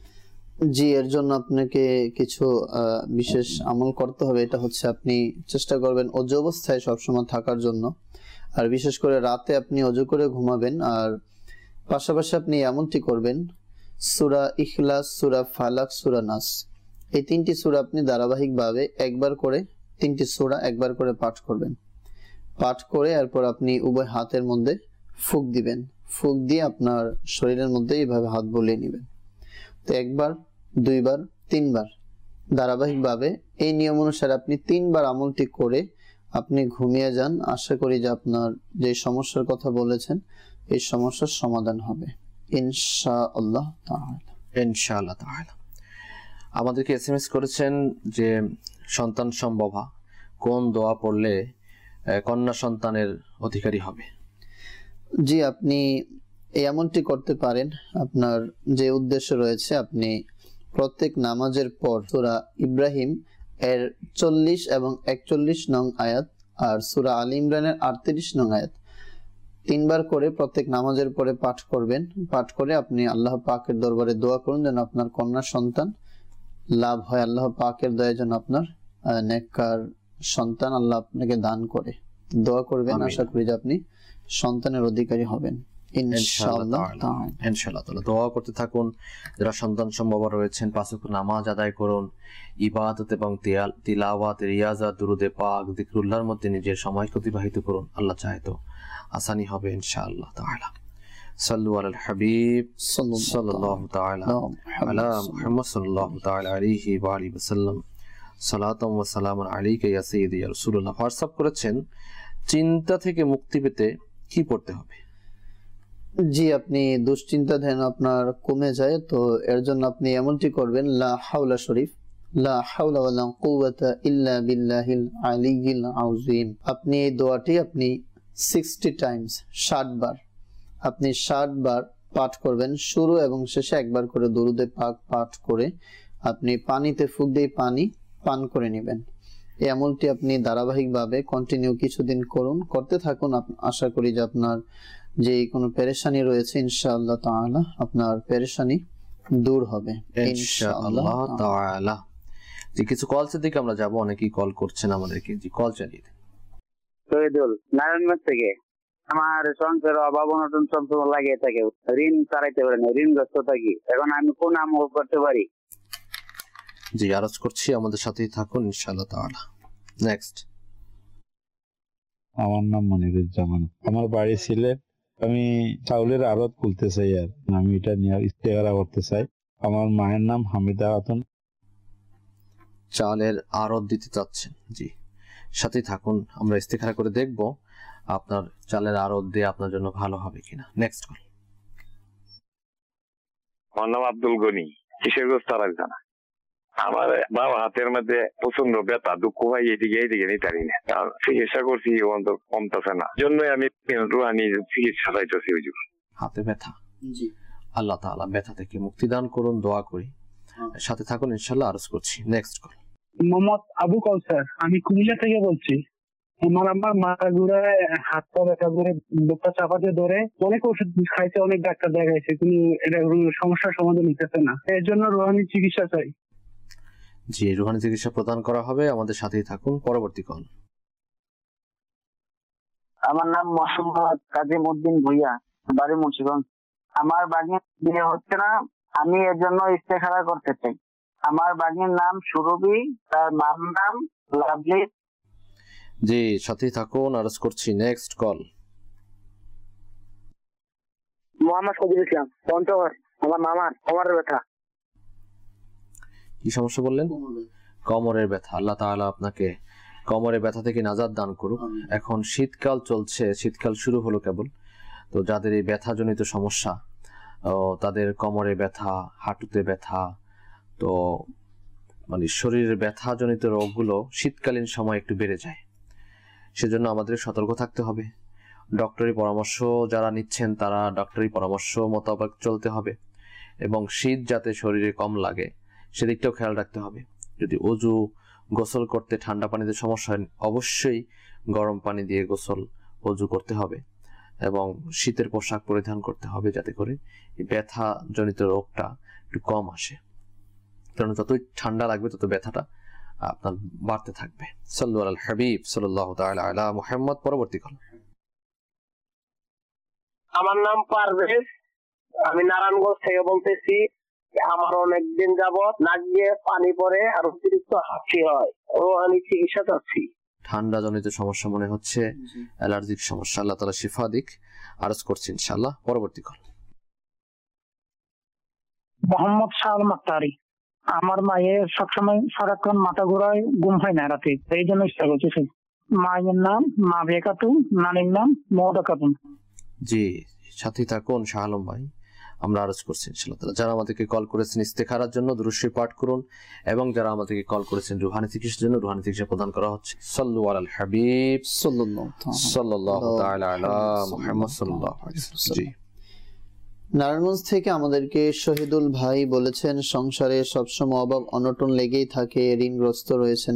জি, এর জন্য আপনাকে কিছু বিশেষ আমল করতে হবে। এটা হচ্ছে আপনি চেষ্টা করবেন অজু অবস্থায় সবসময় থাকার জন্য, আর বিশেষ করে রাতে আপনি অজু করে ঘুমাবেন। আর পাশাপাশি আপনি এমনটি করবেন, সূরা ইখলাস, সূরা ফালাক, সূরা নাস এই তিনটি সূরা আপনি ধারাবাহিকভাবে একবার করে তিনটি সূরা একবার করে পাঠ করবেন। পাঠ করে এরপর আপনি উভয় হাতের মধ্যে ফুঁক দিবেন। ফুঁক দিয়ে আপনার শরীরের মধ্যে এইভাবে হাত বুলিয়ে নেবেন। তো একবার, দুইবার, তিনবার ধারাবাহিকভাবে এই নিয়ম অনুসারে আপনি তিনবার আমলটি করে আপনি ঘুমিয়ে যান। আশা করি যে আপনার যে সমস্যার কথা বলেছেন এই সমস্যার সমাধান হবে ইনশাআল্লাহ তাআলা। ইনশাআল্লাহ তাআলা। আমাদেরকে এসএমএস করেছেন যে সন্তান সম্ভবা কোন দোয়া পড়লে কন্যা সন্তানের অধিকারী হবে? জি, আপনি এমনটি করতে পারেন, আপনার যে উদ্দেশ্য রয়েছে আপনি প্রত্যেক নামাজের পর সূরা ইব্রাহিম এর চল্লিশ এবং একচল্লিশ নং আয়াত আর সূরা আলী ইমরানের আটত্রিশ নং আয়াত তিনবার করে প্রত্যেক নামাজের পরে পাঠ করবেন। পাঠ করে আপনি আল্লাহ পাকের দরবারে দোয়া করুন যেন আপনার কন্যা সন্তান লাভ হয়। আল্লাহ পাকের দয়া যেন আপনার নেককার সন্তান আল্লাহ আপনাকে দান করে দোয়া করবেন। আশা করি যে আপনি সন্তানের অধিকারী হবেন ইনশাআল্লাহ তাআলা। ইনশাআল্লাহ তাআলা দোয়া করতে থাকুন। যারা সন্তান সম্ভব রয়েছেন পাঁচ ওয়াক্ত নামাজ আদায় করুন, ইবাদত এবং তিলাওয়াত, রিয়াজাত, দুরুদে পাক, যিকরুল্লাহর মধ্যে নিজের সময় অতিবাহিত করুন। আল্লাহ চাহে তো আসানি হবে ইনশাআল্লাহ তাআলা। সাল্লু আলাল হাবিব সাল্লাল্লাহু তাআলা আলা মুহাম্মদ সাল্লাল্লাহু তাআলা আলাইহি ওয়া আলিহি ওয়াসাল্লাম। সালাতাম ওয়া সালামান আলাইকা ইয়া সাইয়্যিদি ইয়া রাসূলুল্লাহ। হোয়াটসঅ্যাপ করেছেন, চিন্তা থেকে মুক্তি পেতে কি পড়তে হবে? জি, আপনি দুশ্চিন্তা ধ্যান আপনার কমে যায়, তো এর জন্য আপনি এমনটি করবেন, লা হাওলা শরীফ, লা হাওলা ওয়ালা কুওয়াতা ইল্লা বিল্লাহিল আলিয়্যিল আযীম। আপনি এই দোয়াটি আপনি ষাট টাইমস ষাট বার আপনি ষাট বার পাঠ করবেন। শুরু এবং শেষে একবার করে দরুদে পাক পাঠ করে আপনি পানিতে ফুঁক দিয়ে পানি পান করে নেবেন। এই আমলটি আপনি ধারাবাহিকভাবে কন্টিনিউ কিছুদিন করুন, করতে থাকুন। আশা করি যে আপনার যে কোনো পেরেশানি রয়েছে ইনশাআল্লাহ তাআলা আপনার পেরেশানি দূর হবে ইনশাআল্লাহ তাআলা। যে কিছু কলসের দিকে আমরা যাব, অনেকেই কল করছেন আমাদেরকে, যে কল চালিয়ে দিন। শহীদুল নারায়ণগঞ্জ থেকে। আমার সংসার অভাব অনটন সবসময় লাগিয়ে থাকে, ঋণ চালাইতে পারে না, ঋণগ্রস্ত থাকি। এখন আমি কোন আমল করতে পারি? জি, আরজ করছি আমাদের সাথেই থাকুন ইনশাআল্লাহ তাআলা। নেক্সট আমার নাম মনিরুজ্জামান, আমার বাড়ি সিলেট। আমি চাউলের আড়ত খুলতে চাই, আর আমি এটা নিয়ে ইস্তেহারা করতে চাই। আমার মায়ের নাম হামিদা খাতুন। চালের আড়ত দিতে চাচ্ছেন? জি, সাথে থাকুন, আমরা ইস্তেখারা করে দেখব আপনার চালের আড়ত দিয়ে আপনার জন্য ভালো হবে কিনা। Next call. আমার নাম আব্দুল গনি, কিশোরগঞ্জ তারাকজানা। আমার বাবা হাতের মধ্যে প্রচন্ড ব্যথা, দুঃখ ভাই এদিকে এইদিকে নিতে পারি না। চিকিৎসা করছি, অন্তর কমতেছে না, জন্যই আমি রুহানি চিকিৎসা চাইতেছি। হুজুর, হাতে ব্যথা, আল্লাহ তাআলা ব্যথা থেকে মুক্তি দান করুন, দোয়া করি। সাথে থাকুন, ইনশাআল্লাহ আরজ করছি। Next call. মোহাম্মদ আবু কাউসার, আমি কুমিল্লা থেকে বলছি। আমার আমার মাথা ঘুরায়, হাত পা ব্যথা করে, বুকটা চাপাতে ধরে, অনেক ওষুধ খাইছে, অনেক ডাক্তার দেখাইছে, কিন্তু এটা সমস্যার সমাধান হইতেছে না। এর জন্য রুহানি চিকিৎসা চাই। জি, রুহানি চিকিৎসা প্রদান করা হবে, আমাদের সাথেই থাকুন। পরবর্তী কল। আমার নাম মোহাম্মদ কাজিমউদ্দিন ভুইয়া, বাড়ি মুন্সিগঞ্জ। আমার বাগির বিয়ে হচ্ছে না, আমি এর জন্য ইস্তেখারা করতে চাই। আমার বাগির নাম সুরভি, তার মার নাম লাভলি। জি, সাথেই থাকুন, আরজ করছি। Next call. মোহাম্মদ সজিব ইসলাম, পঞ্চগড়। আমার মামার কোমরের ব্যথা। কি সমস্যা বললেন? কোমরের ব্যথা। আল্লাহ তাআলা আপনাকে কোমরের ব্যথা থেকে নাজাত দান করুক। এখন শীতকাল চলছে, শীতকাল শুরু হলো কেবল, তো যাদের এই ব্যথাজনিত সমস্যা, তাদের কোমরে ব্যথা, হাঁটুতে ব্যথা, তো মানে শরীরের ব্যথাজনিত রোগগুলো শীতকালীন সময় একটু বেড়ে যায়। সেজন্য আমাদের সতর্ক থাকতে হবে। ডক্টরি পরামর্শ যারা নিচ্ছেন তারা ডক্টরি পরামর্শ মোতাবেক চলতে হবে, এবং শীত যাতে শরীরে কম লাগে সেদিকটাও খেয়াল রাখতে হবে। যদি অজু গোসল করতে ঠান্ডা পানিতে সমস্যা হয়, অবশ্যই গরম পানি দিয়ে গোসল অজু করতে হবে, এবং শীতের পোশাক পরিধান করতে হবে যাতে করে এই ব্যথা জনিত রোগটা একটু কম আসে। কারণ যতই ঠান্ডা লাগবে তত ব্যথাটা আপনার বাড়তে থাকবে। সাল্লু আলাল হাবিব সাল্লাল্লাহু তাআলা আলা মুহাম্মদ। পরবর্তী কল। আমার নাম পারভেজ, আমি নারায়ণগঞ্জ থেকে বলতেছি। আমার অনেকদিন যাবত নাক দিয়ে পানি পড়ে আর অতিরিক্ত হাঁচি হয়, ও আমি চিকিৎসা চাচ্ছি। ঠান্ডা জনিত সমস্যা মনে হচ্ছে, অ্যালার্জিক সমস্যা, আল্লাহ তাআলা শিফা দিক, আরজ করছি ইনশাআল্লাহ। পরবর্তী কল। মোহাম্মদ শাহ আক্তারি, আমার মায়ের সবসময় সারাক্ষণ মাথা ঘোরায়, ঘুম হয় না রাতে, এই জন্য ইচ্ছা করতেছি। মায়ের নাম মাবিয়া খাতুন, নানির নাম মওদা খাতুন। জি, সাথী থাকুন শাহ আলম ভাই, আমরা আরজ করছি ইনশাআল্লাহ। যারা আমাদেরকে কল করেছেন ইস্তেখারার জন্য দুরূদ শরীফ পাঠ করুন, এবং যারা আমাদেরকে কল করেছেন রুহানি চিকিৎসার জন্য, রুহানি চিকিৎসা প্রদান করা হচ্ছে। সাল্লু আলাল হাবিব সাল্লাল্লাহু তাআলা আলা মুহাম্মদ সাল্লাল্লাহু আলাইহি ওয়াসাল্লাম। জি, নারায়ণগঞ্জ থেকে আমাদেরকে শহীদুল ভাই বলেছেন, সংসারে সবসময় অভাব অনটন লেগেই থাকে, ঋণগ্রস্ত রয়েছেন।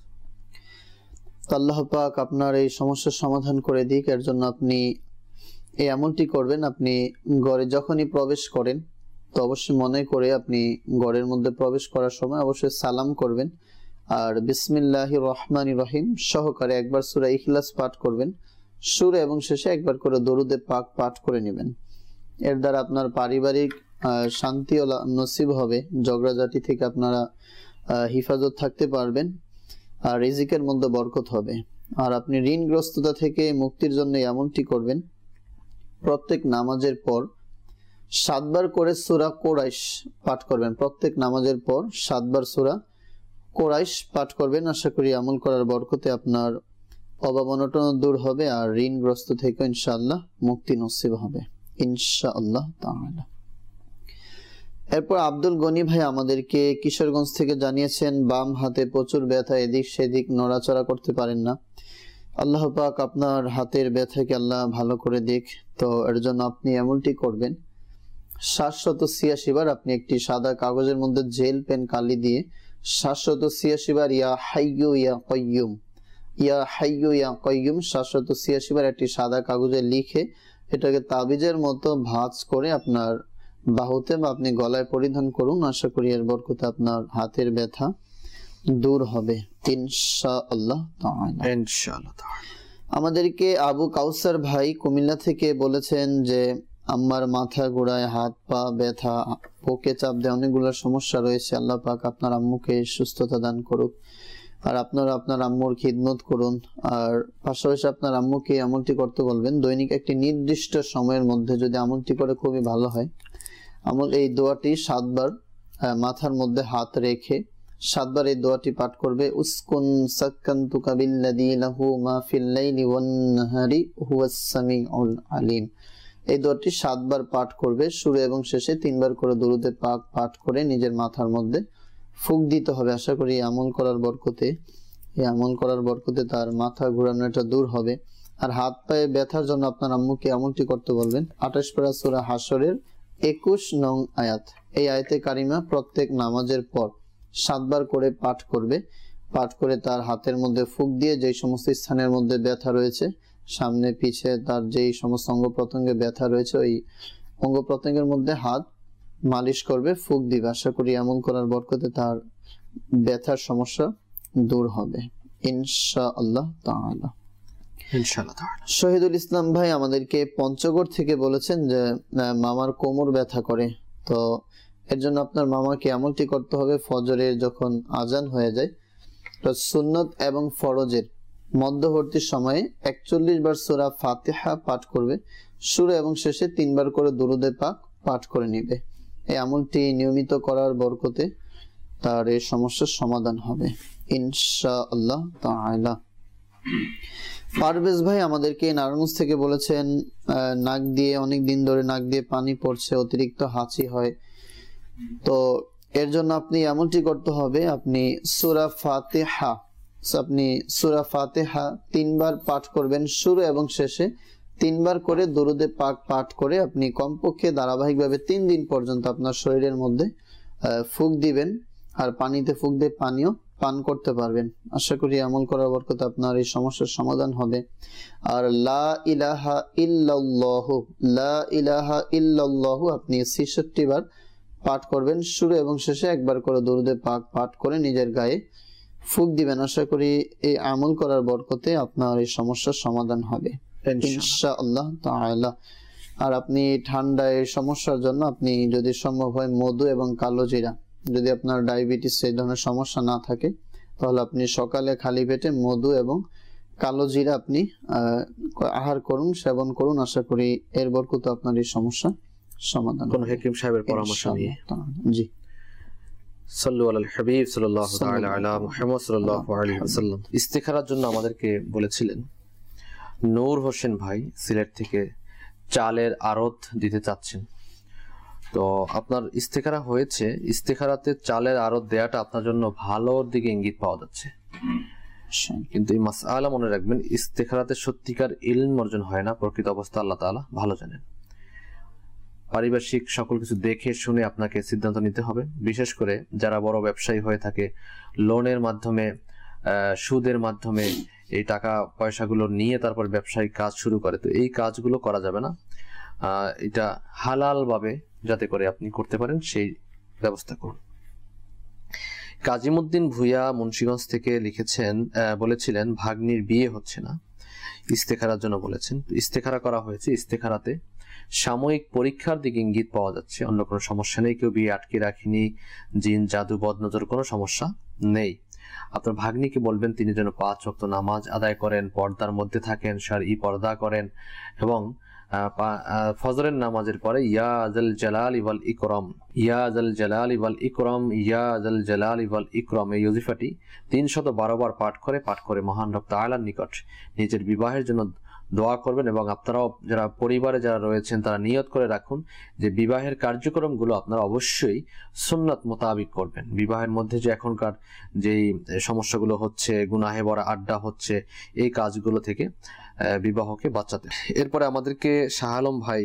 আল্লাহ পাক আপনার এই সমস্যার সমাধান করে দিক। এর জন্য আপনি এই এমনটি করবেন, আপনি ঘরে যখনই প্রবেশ করেন তো অবশ্যই মনে করে আপনি ঘরের মধ্যে প্রবেশ করার সময় অবশ্যই সালাম করবেন, আর বিসমিল্লাহির রহমানির রহিম সহকারে একবার সূরা ইখলাস পাঠ করবেন। শুরু এবং শেষে একবার করে দরুদে পাক পাঠ করে নেবেন। এর দ্বারা আপনার পারিবারিক শান্তি ও নসিব হবে, ঝগড়াঝাটি থেকে আপনারা হিফাজত থাকতে পারবেন, আর রিজিকের মধ্যে বরকত হবে। আর আপনি ঋণগ্রস্ততা থেকে মুক্তির জন্য এমনটি করবেন, প্রত্যেক নামাজের পর সাতবার করে সূরা কোরাইশ পাঠ করবেন। প্রত্যেক নামাজের পর সাতবার সূরা কোরাইশ পাঠ করবেন। আশা করি আমল করার বরকতে আপনার অভাব অনটন দূর হবে, আর ঋণগ্রস্ত থেকে ইনশাআল্লাহ মুক্তি নসিব হবে ইনশাআল্লাহ তাআলা। এরপর আব্দুল গনি ভাই আমাদেরকে কিশোরগঞ্জ থেকে জানিয়েছেন, বাম হাতে প্রচুর ব্যথা, এদিক সেদিক নড়াচড়া করতে পারেন না। আল্লাহ পাক আপনার হাতের ব্যথাকে আল্লাহ ভালো করে দিক। তো এর জন্য আপনি এমনটি করবেন, সাতশত ছিয়াশি বার আপনি একটি সাদা কাগজের মধ্যে জেল পেন কালি দিয়ে সাতশত ছিয়াশি বার ইয়া হাইয়ু ইয়া কাইয়ুম, ইয়া হাইয়ু ইয়া কাইয়ুম সাতশত ছিয়াশি বার একটি সাদা কাগজে লিখে এটাকে তাবিজের মতো ভাঁজ করে আপনার বাহুতে বা আপনি গলায় পরিধান করুন। আশা করি এর বরকতে আপনার হাতের ব্যথা দূর হবে ইনশাআল্লাহ তাআলা। ইনশাআল্লাহ তাআলা। আমাদেরকে আবু কাউসার ভাই কুমিল্লা থেকে বলেছেন যে আমার মাথা ঘোরায়, হাত পা ব্যথা, বুকে চাপ দেয়, অনেকগুলো সমস্যা রয়েছে। আল্লাহ পাক আপনার আম্মুকে সুস্থতা দান করুক। আর আপনারা আপনার আম্মুর খিদমত করুন। আর পাশাপাশি আপনার আম্মুকে আমলটি করতে বলবেন দৈনিক একটি নির্দিষ্ট সময়ের মধ্যে যদি আমলটি করে খুবই ভালো হয়। আমল এই দোয়াটি সাতবার মাথার মধ্যে হাত রেখে সাতবার এই দোয়াটি পাঠ করবে। উসকুন সাক্কানতুকা বিল্লাযী লাহু মা ফিল লাইলি ওয়ান নাহারি হুয়াস সামিউল আলিম। এই দোয়াটি সাতবার পাঠ করবে, শুরু এবং শেষে তিনবার করে দুরূদে পাক পাঠ করে নিজের মাথার মধ্যে ফুঁক দিতে হবে। আশা করি আমল করার বরকতে এই আমল করার বরকতে তার মাথা ঘোরানোটা দূর হবে। আর হাত পায়ে ব্যথার জন্য আপনার আম্মুকে আমলটি করতে বলবেন। আঠাশ পারা সূরা হাশরের একুশ নং আয়াত, এই আয়াতে কারিমা প্রত্যেক নামাজের পর সাতবার করে পাঠ করবে। পাঠ করে তার হাতের মধ্যে ফুঁক দিয়ে যেই সমস্ত স্থানের মধ্যে ব্যথা রয়েছে, সামনে পিছে তার যেই সমস্ত অঙ্গ প্রত্যঙ্গে ব্যথা রয়েছে, ওই অঙ্গ প্রত্যঙ্গের মধ্যে হাত মালিশ করবে, ফুঁক দিবে। আশা করি এমন করার বরকতে তার ব্যথার সমস্যা দূর হবে ইনশাআল্লাহ তাআলা। ইনশাআল্লাহ তাআলা। শহীদুল ইসলাম ভাই আমাদেরকে পঞ্চগড় থেকে বলেছেন যে মামার কোমর ব্যথা করে, তো এর জন্য আপনার মামাকে আমলটি করতে হবে ফজরের যখন আজান হয়ে যায় তো সুন্নত এবং ফরজের মধ্যবর্তী সময়ে একচল্লিশ বার সূরা ফাতিহা পাঠ করবে, শুরু এবং শেষে তিনবার করে দুরূদে পাক পাঠ করে নিবে। এই আমলটি নিয়মিত করার বরকতে তার এই সমস্যার সমাধান হবে ইনশাআল্লাহ তাআলা। পারভেজ ভাই আমাদেরকে নারায়ণগঞ্জ থেকে বলেছেন নাক দিয়ে অনেক দিন ধরে নাক দিয়ে পানি পড়ছে, অতিরিক্ত হাঁচি হয়, তো এর জন্য আপনি এমনটি করতে হবে, আপনি সূরা ফাতিহা আপনি সূরা ফাতিহা তিনবার পাঠ করবেন, শুরু এবং শেষে তিনবার করে দুরূদে পাক পাঠ করে আপনি কমপক্ষে ধারাবাহিকভাবে তিন দিন পর্যন্ত আপনার শরীরের মধ্যে ফুঁক দিবেন। আর পানিতে ফুঁক দিয়ে পানিও পান করতে পারবেন। আশা করি আমল করার বরকতে আপনার এই সমস্যার সমাধান হবে। আর লা ইলাহা ইল্লাল্লাহু লা ইলাহা ইল্লাল্লাহু আপনি ছেষট্টি বার পাঠ করবেন, শুরু এবং শেষে একবার করে দুরূদে পাক পাঠ করে নিজের গায়ে ফুঁক দিবেন। আশা করি এই আমল করার বরকতে আপনার এই সমস্যার সমাধান হবে ইনশাআল্লাহ তাআলা। আর আপনি ঠান্ডায় সমস্যার জন্য আপনি যদি সম্ভব হয় মধু এবং কালো জিরা, যদি আপনার ডায়াবেটিস এই ধরনের সমস্যা না থাকে তাহলে আপনি সকালে খালি পেটে মধু এবং কালো জিরা আপনি আহার করুন, সেবন করুন। আশা করি এর বরকতে আপনার এই সমস্যা সমাধান। কোন হাকিম সাহেবের পরামর্শ নিয়ে জি সাল্লু আলাল হাবিব সাল্লাল্লাহু তাআলা আলা মুহাম্মদ সাল্লাল্লাহু আলাইহি ওয়াসাল্লাম। ইস্তিখারার জন্য আমাদেরকে বলেছিলেন নূর হোসেন ভাই সিলেট থেকে চালের আড়ত দিতে চাচ্ছেন, তো আপনার ইস্তেখারা হয়েছে, ইস্তেখারাতে চালের আড়ত দেয়াটা আপনার জন্য ভালোর দিকে ইঙ্গিত পাওয়া যাচ্ছে, কিন্তু এই মাসআলা মনে রাখবেন ইস্তেখারাতে সত্যিকার ইলম অর্জন হয় না, প্রকৃত অবস্থা আল্লাহ তাআলা ভালো জানেন। পারিপার্শ্বিক সকল কিছু দেখে শুনে আপনাকে সিদ্ধান্ত নিতে হবে। বিশেষ করে যারা বড় ব্যবসায়ী হয়ে থাকে, লোনের মাধ্যমে সুদের মাধ্যমে এই টাকা পয়সাগুলো নিয়ে তারপর ব্যবসায়িক কাজ শুরু করে, তো এই কাজগুলো করা যাবে না। এটা হালাল ভাবে যাতে করে আপনি করতে পারেন সেই ব্যবস্থা করুন। কাজিমউদ্দিন ভুইয়া মুন্সিগঞ্জ থেকে লিখেছেন, বলেছিলেন ভাগ্নির বিয়ে হচ্ছে না, ইস্তেখারার জন্য বলেছেন। ইস্তেখারা করা হয়েছে, ইস্তেখারাতে সাময়িক পরীক্ষার দিকে ইঙ্গিত পাওয়া যাচ্ছে, অন্য কোনো সমস্যা নেই, কেউ বিয়ে আটকে রাখিনি, জিন জাদু বদনজর কোনো সমস্যা নেই। আপনার ভাগ্নিকে বলবেন তিনি যেন পাঁচ ওয়াক্ত নামাজ আদায় করেন, পর্দার মধ্যে থাকেন, শারঈ পর্দা করেন এবং ফজরের নামাজের পরে ইয়া যাল জালালি ওয়াল ইকরাম ইয়া যাল জালালি ওয়াল ইকরাম ইয়া যাল জালালি ওয়াল ইকরাম এই ওজিফাটি তিনশত বারো বার পাঠ করে পাঠ করে মহান রব তাআলার নিকট নিজের বিবাহের জন্য দোয়া করবেন। এবং আপনারাও যারা পরিবারে যারা রয়েছেন তারা নিয়ত করে রাখুন যে বিবাহের কার্যক্রমগুলো আপনারা অবশ্যই সুন্নাত মোতাবিক করবেন। বিবাহের মধ্যে যে এখনকার যেই সমস্যাগুলো হচ্ছে, গুনাহে ভরা আড্ডা হচ্ছে, এই কাজগুলো থেকে বিবাহকে বাঁচাতে। এরপরে আমাদেরকে শাহ আলম ভাই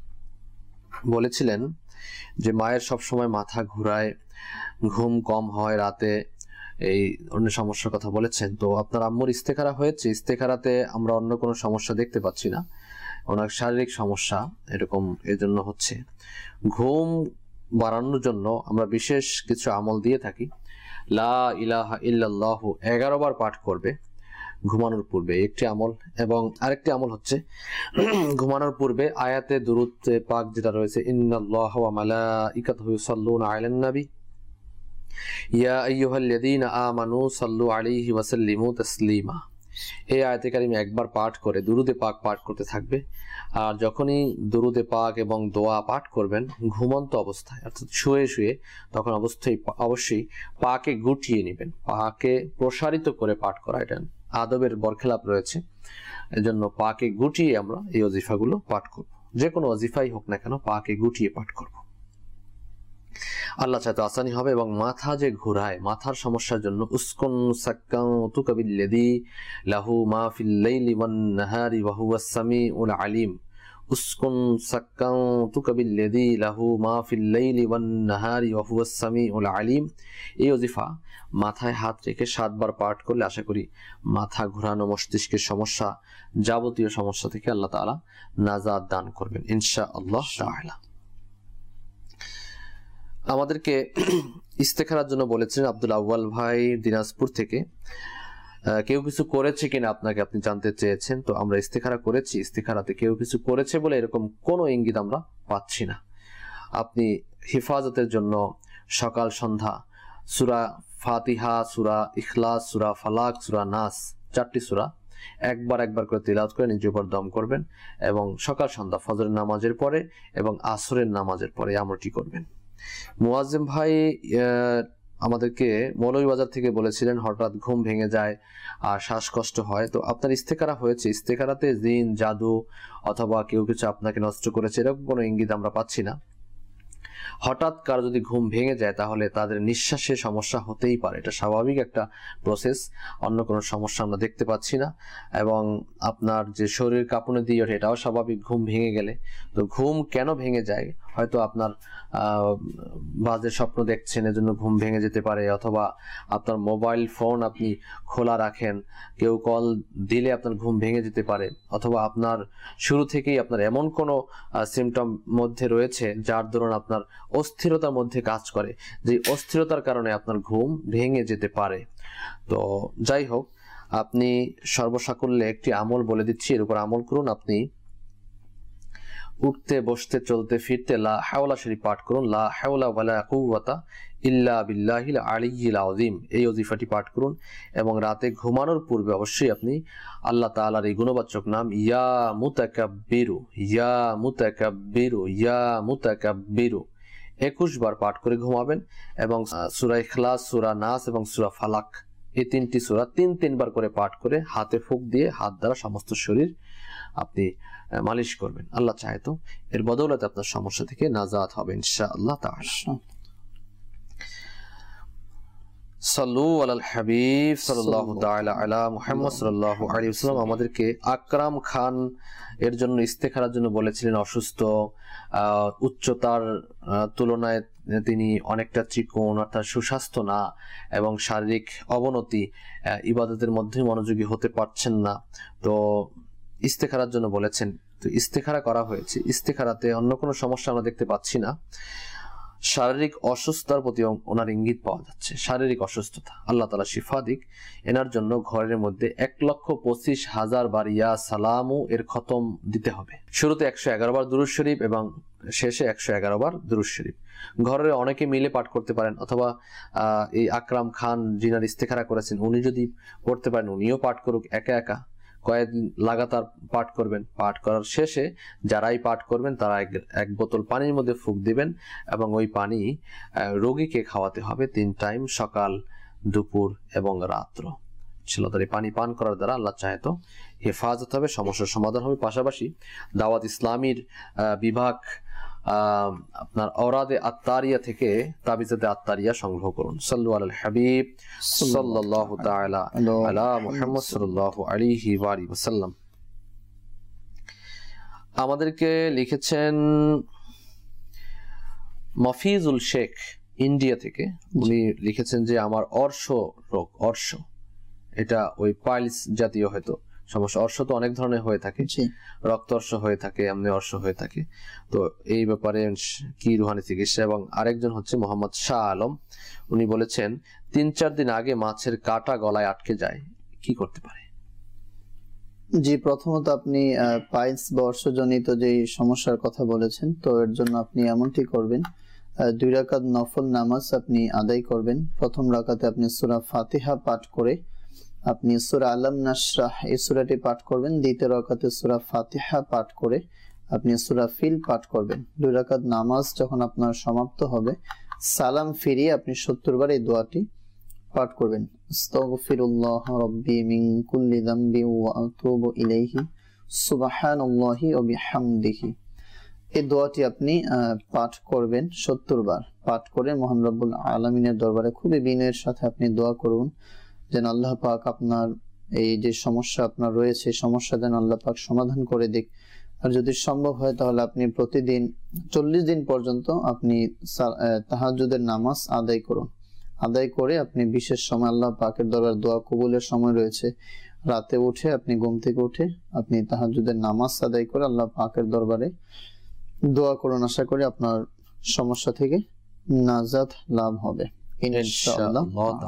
বলেছিলেন যে মায়ের সব সময় মাথা ঘুরায়, ঘুম কম হয় রাতে, এই অন্য সমস্যার কথা বলেছেন। তো আপনার আম্মুর ইস্তেখারা হয়েছে, ইস্তেখারাতে আমরা অন্য কোনো সমস্যা দেখতে পাচ্ছি না, ওনার শারীরিক সমস্যা এরকম এর জন্য হচ্ছে। ঘুম বাড়ানোর জন্য আমরা বিশেষ কিছু আমল দিয়ে থাকি। লা ইলাহা ইল্লাল্লাহু এগারো বার পাঠ করবে ঘুমানোর পূর্বে, একটি আমল। এবং আরেকটি আমল হচ্ছে ঘুমানোর পূর্বে আয়াতে দুরূদ পাক যেটা রয়েছে ইন্নাল্লাহা ওয়া মালাইকাতুহু ইউসাল্লুনা আলান নবী, ইয়া আইয়ুহাল্লাযীনা আমানু সাল্লু আলাইহি ওয়া সাল্লিমু তাসলিমা। এই আয়াতে কারিমে একবার পাঠ করে দুরুদে পাক পাঠ করতে থাকবে। আর যখনই দুরুদে পাক এবং দোয়া পাঠ করবেন ঘুমন্ত অবস্থায় অর্থাৎ শুয়ে শুয়ে, তখন অবস্থায় অবশ্যই পাকে গুটিয়ে নেবেন। পাকে প্রসারিত করে পাঠ করা, এটা আদবের বরখেলাপ রয়েছে, এজন্য পাকে গুটিয়ে আমরা এই ওজিফাগুলো পাঠ করব। যে কোনো ওজিফাই হোক না কেন পাকে গুটিয়ে পাঠ করব। আল্লাহ চাইতে আসানি হবে। এবং মাথা যে ঘুরায়, মাথার সমস্যার জন্য উসকুন সাক্কাতুকা বিল্লাযী লাহু মা ফিল লাইলি ওয়ান নাহারি ওয়া হুয়াস সামিউল আলিম। উসকুন সাক্কাতুকা বিল্লাযী লাহু মা ফিল লাইলি ওয়ান নাহারি ওয়া হুয়াস সামিউল আলিম। এই ওজিফা মাথায় হাত রেখে সাতবার পাঠ করলে আশা করি মাথা ঘোরানো, মস্তিষ্কের সমস্যা, যাবতীয় সমস্যা থেকে আল্লাহ তাআলা নাজাত দান করবেন ইনশাআল্লাহ তাআলা। আমাদেরকে ইস্তেখারার জন্য বলেছেন আব্দুল আউয়াল ভাই দিনাজপুর থেকে। কেউ কিছু করেছে কিনা আপনাকে আপনি জানতে চেয়েছেন। তো আমরা ইস্তেখারা করেছি, ইস্তেখারাতে কেউ কিছু করেছে বলে এরকম কোনো ইঙ্গিত আমরা পাচ্ছি না। আপনি হিফাজতের জন্য সকাল সন্ধ্যা সূরা ফাতিহা, সূরা ইখলাস, সূরা ফালাক, সূরা নাস, চারটি সূরা একবার একবার করে তিলাওয়াত করে নিজের উপর দম করবেন এবং সকাল সন্ধ্যা ফজরের নামাজের পরে এবং আসরের নামাজের পরে আমলটি করবেন। মুয়াজ্জিম ভাই আমাদেরকে মৌলভীবাজার থেকে বলেছিলেন হঠাৎ ঘুম ভেঙে যায় আর শ্বাসকষ্ট হয়। তো আপনার ইস্তেখারা হয়েছে, ইস্তেখারাতে জিন, জাদু অথবা কেউ কিছু আপনাকে নষ্ট করেছে এরকম কোনো ইঙ্গিত আমরা পাচ্ছি না। হঠাৎ কার যদি ঘুম ভেঙে যায় তাহলে তাদের নিঃশ্বাসে সমস্যা হতেই পারে, এটা স্বাভাবিক একটা প্রসেস, অন্য কোনো সমস্যা আমরা দেখতে পাচ্ছি না। এবং আপনার যে শরীর কাঁপুনি দিয়ে ওঠে এটাও স্বাভাবিক ঘুম ভেঙে গেলে। তো ঘুম কেন ভেঙে যায়, হয়তো আপনার আহ বাজে স্বপ্ন দেখছেন এজন্য ঘুম ভেঙে যেতে পারে, অথবা আপনার মোবাইল ফোন আপনি খোলা রাখেন, কেউ কল দিলে আপনার ঘুম ভেঙে যেতে পারে, অথবা আপনার শুরু থেকেই আপনার এমন কোনো সিমটম মধ্যে রয়েছে যার দরুন আপনার অস্থিরতার মধ্যে কাজ করে, যে অস্থিরতার কারণে আপনার ঘুম ভেঙে যেতে পারে। তো যাই হোক, আপনি সর্বসাকুল্যে একটি আমল বলে দিচ্ছি, এর উপর আমল করুন। আপনি উঠতে বসতে চলতে ফিরতে লা হাওলা শরীফ পাঠ করুন, লা হাওলা ওয়ালা কুওয়াতা ইল্লা বিল্লাহিল আলিয়্যিল আযীম, এই ওজিফাটি পাঠ করুন। এবং রাতে ঘুমানোর পূর্বে অবশ্যই আপনি আল্লাহ তাআলার এই গুণবাচক নাম ইয়া মুতাকাব্বিরু, ইয়া মুতাকাব্বিরু, ইয়া মুতাকাব্বিরু একুশ বার পাঠ করে ঘুমাবেন। এবং সূরা ইখলাস, সূরা নাস এবং সূরা ফালাক এই তিনটি সূরা তিন তিনবার করে পাঠ করে হাতে ফুঁক দিয়ে হাত দ্বারা সমস্ত শরীর আপনি মালিশ করবেন। আল্লাহ চাহে তো এর বদৌলতে আপনার সমস্যা থেকে নাজাত হবে ইনশাআল্লাহ তাআলা। সাল্লু আলাল হাবিব সাল্লাল্লাহু তাআলা আলা মুহাম্মদ সাল্লাল্লাহু আলাইহি ওয়াসাল্লাম। আমাদেরকে আকরাম খান এর জন্য ইস্তেখারার জন্য বলেছিলেন, অসুস্থ, উচ্চতার তুলনায় তিনি অনেকটা চিকন অর্থাৎ সুস্বাস্থ্য না এবং শারীরিক অবনতি, ইবাদতের মধ্যে মনোযোগী হতে পারছেন না। তো ইস্তেখারার জন্য বলেছেন, তো ইস্তেখারা করা হয়েছে। ইস্তেখারাতে অন্য কোনো সমস্যা আমরা দেখতে পাচ্ছি না, শারীরিক অসুস্থতার প্রতি ওনার ইঙ্গিত পাওয়া যাচ্ছে, শারীরিক অসুস্থতা। আল্লাহ তাআলা শিফা দিক। এনার জন্য ঘরের মধ্যে এক লক্ষ পঁচিশ হাজার বার ইয়া সালামু এর খতম দিতে হবে। শুরুতে একশো এগারো বার দুরূদ শরীফ এবং শেষে একশো এগারো বার দুরূদ শরীফ। ঘরের অনেকে মিলে পাঠ করতে পারেন, অথবা আহ এই আকরাম খান যিনার ইস্তেখারা করেছেন উনি যদি পড়তে পারেন উনিও পাঠ করুক একা একা, কয়েকদিন লাগাতার পাঠ করবেন। পাঠ করার শেষে যারাই পাঠ করবেন তারা এক বোতল পানির মধ্যে ফুঁক দিবেন এবং ওই পানি রোগীকে খাওয়াতে হবে তিন টাইম, সকাল, দুপুর এবং রাত্র। ছেলেদের এই পানি পান করার দ্বারা আল্লাহ চাহে তো হেফাজত হবে, সমস্যার সমাধান হবে। পাশাপাশি দাওয়াত ইসলামীর বিভাগ আপনার অরাদে আত্তারিয়া থেকে তাবিজাতে আত্তারিয়া সংগ্রহ করুন। সাল্লু আলাল হাবিব সাল্লাল্লাহু তাআলা আলা মুহাম্মদ সাল্লাল্লাহু আলাইহি ওয়া আলিহি ওয়াসাল্লাম। আমাদেরকে লিখেছেন মফিজুল শেখ ইন্ডিয়া থেকে। উনি লিখেছেন যে আমার অর্শ রোগ, অর্শ এটা ওই পাইলস জাতীয় হয়তো সমস্যা। অর্শ তো অনেক ধরনের হয়ে থাকে, রক্ত অর্শ হয়ে থাকে, এমনি অর্শ হয়ে থাকে। তো এই ব্যাপারে কি রুহানি চিকিৎসা। এবং আরেকজন হচ্ছে মোহাম্মদ শাহ আলম, উনি বলেছেন তিন চার দিন আগে মাছের কাঁটা গলায় আটকে যায়, কি করতে পারে? জি, প্রথমত আপনি পাইলস বা অর্শজনিত যে সমস্যার কথা বলেছেন, তো এর জন্য আপনি এমনটি করবেন, দুই রাকাত নফল নামাজ আপনি আদায় করবেন। প্রথম রাকাতে আপনি সূরা ফাতিহা পাঠ করে আপনি সূরা আলাম নাশরাহ এই সূরাটি পাঠ করবেন। দ্বিতীয় রাকাতে সূরা ফাতিহা পাঠ করে আপনি সূরা ফিল পাঠ করবেন। দুই রাকাত নামাজ যখন আপনার সমাপ্ত হবে সালাম ফিরিয়ে আপনি সত্তর বার এই দোয়াটি পাঠ করবেন। আস্তাগফিরুল্লাহ রাব্বি মিন কুল্লি যামবি ওয়া আতুবু ইলাইহি সুবহানাল্লাহি ওয়া বিহামদিহি। এই দোয়াটি আপনি পাঠ করবেন সত্তর বার। পাঠ করে মহান রব্বুল আলামিনের দরবারে খুবই বিনয়ের সাথে আপনি দোয়া করুন যেন আল্লাহ পাক আপনার এই যে সমস্যা আপনার রয়েছে সমস্যা যেন আল্লাহ পাক সমাধান করে দিক। আর যদি সম্ভব হয় তাহলে আপনি প্রতিদিন চল্লিশ দিন পর্যন্ত আপনি তাহাজ্জুদের নামাজ আদায় করুন। আদায় করে আপনি বিশেষ সময় আল্লাহ পাকের দরবার দোয়া কবুলের সময় রয়েছে, রাতে উঠে আপনি ঘুম থেকে উঠে আপনি তাহাজ্জুদের নামাজ আদায় করে আল্লাহ পাকের দরবারে দোয়া করুন। আশা করি আপনার সমস্যা থেকে নাজাত লাভ হবে ইনশাআল্লাহ।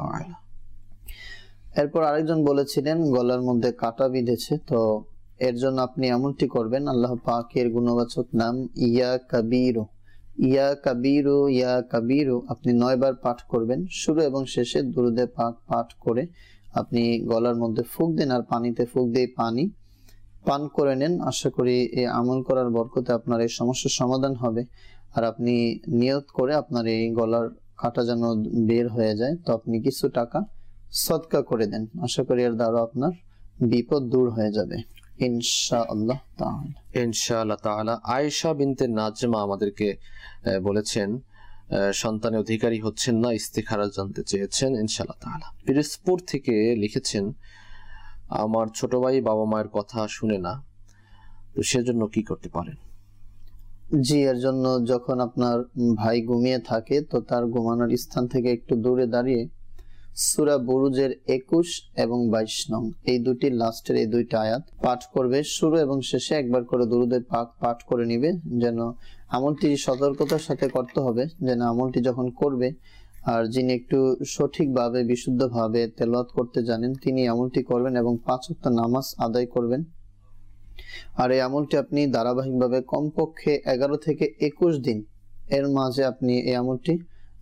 এরপর আরেকজন বলেছিলেন গলার মধ্যে কাটা বিঁধেছে, তো এর জন্য আপনি এমনটি করবেন, আল্লাহ পাকের গুণবাচক নাম ইয়া কাবীরু ইয়া কাবীরু ইয়া কাবীরু আপনি নয় বার পাঠ করবেন। শুরু এবং শেষে দুরূদে পাক পাঠ করে আপনি গলার মধ্যে ফুঁক দিন আর পানিতে ফুঁক দিয়ে পানি পান করে নেন। আশা করি এই আমল করার বরকতে আপনার এই সমস্যার সমাধান হবে। আর আপনি নিয়ত করে আপনার এই গলার কাটা যেন বের হয়ে যায়, তো আপনি কিছু টাকা সদকা করে দেন। আশা করি এর দ্বারা আপনার বিপদ দূর হয়ে যাবে ইনশাআল্লাহ তাআলা। ইনশাআল্লাহ তাআলা। আয়েশা বিনতে নাজমা আমাদেরকে বলেছেন সন্তানের অধিকারী হচ্ছেন না, ইস্তিখারা জানতে চেয়েছেন ইনশাআল্লাহ তাআলা। পিরোজপুর থেকে লিখেছেন আমার ছোট ভাই বাবা মায়ের কথা শুনে না, তো সেজন্য কি করতে পারেন? জি, এর জন্য যখন আপনার ভাই ঘুমিয়ে থাকে তো তার ঘুমানোর স্থান থেকে একটু দূরে দাঁড়িয়ে সূরা বুরুজের একুশ এবং বাইশ নং এই দুটি লাস্টের এই দুইটা আয়াত পাঠ করবে। শুরু এবং শেষে একবার করে দুরূদে পাক পাঠ করে নিবে। যেন আমলটি সতর্কতার সাথে করতে হবে, যেন আমলটি যখন করবে আর যিনি একটু সঠিকভাবে বিশুদ্ধভাবে তেলাওয়াত করতে জানেন তিনি আমলটি করবেন এবং পাঁচ ওয়াক্ত নামাজ আদায় করবেন। আর এই আমলটি আপনি ধারাবাহিকভাবে কমপক্ষে এগারো থেকে একুশ দিন এর মাঝে আপনি এই আমলটি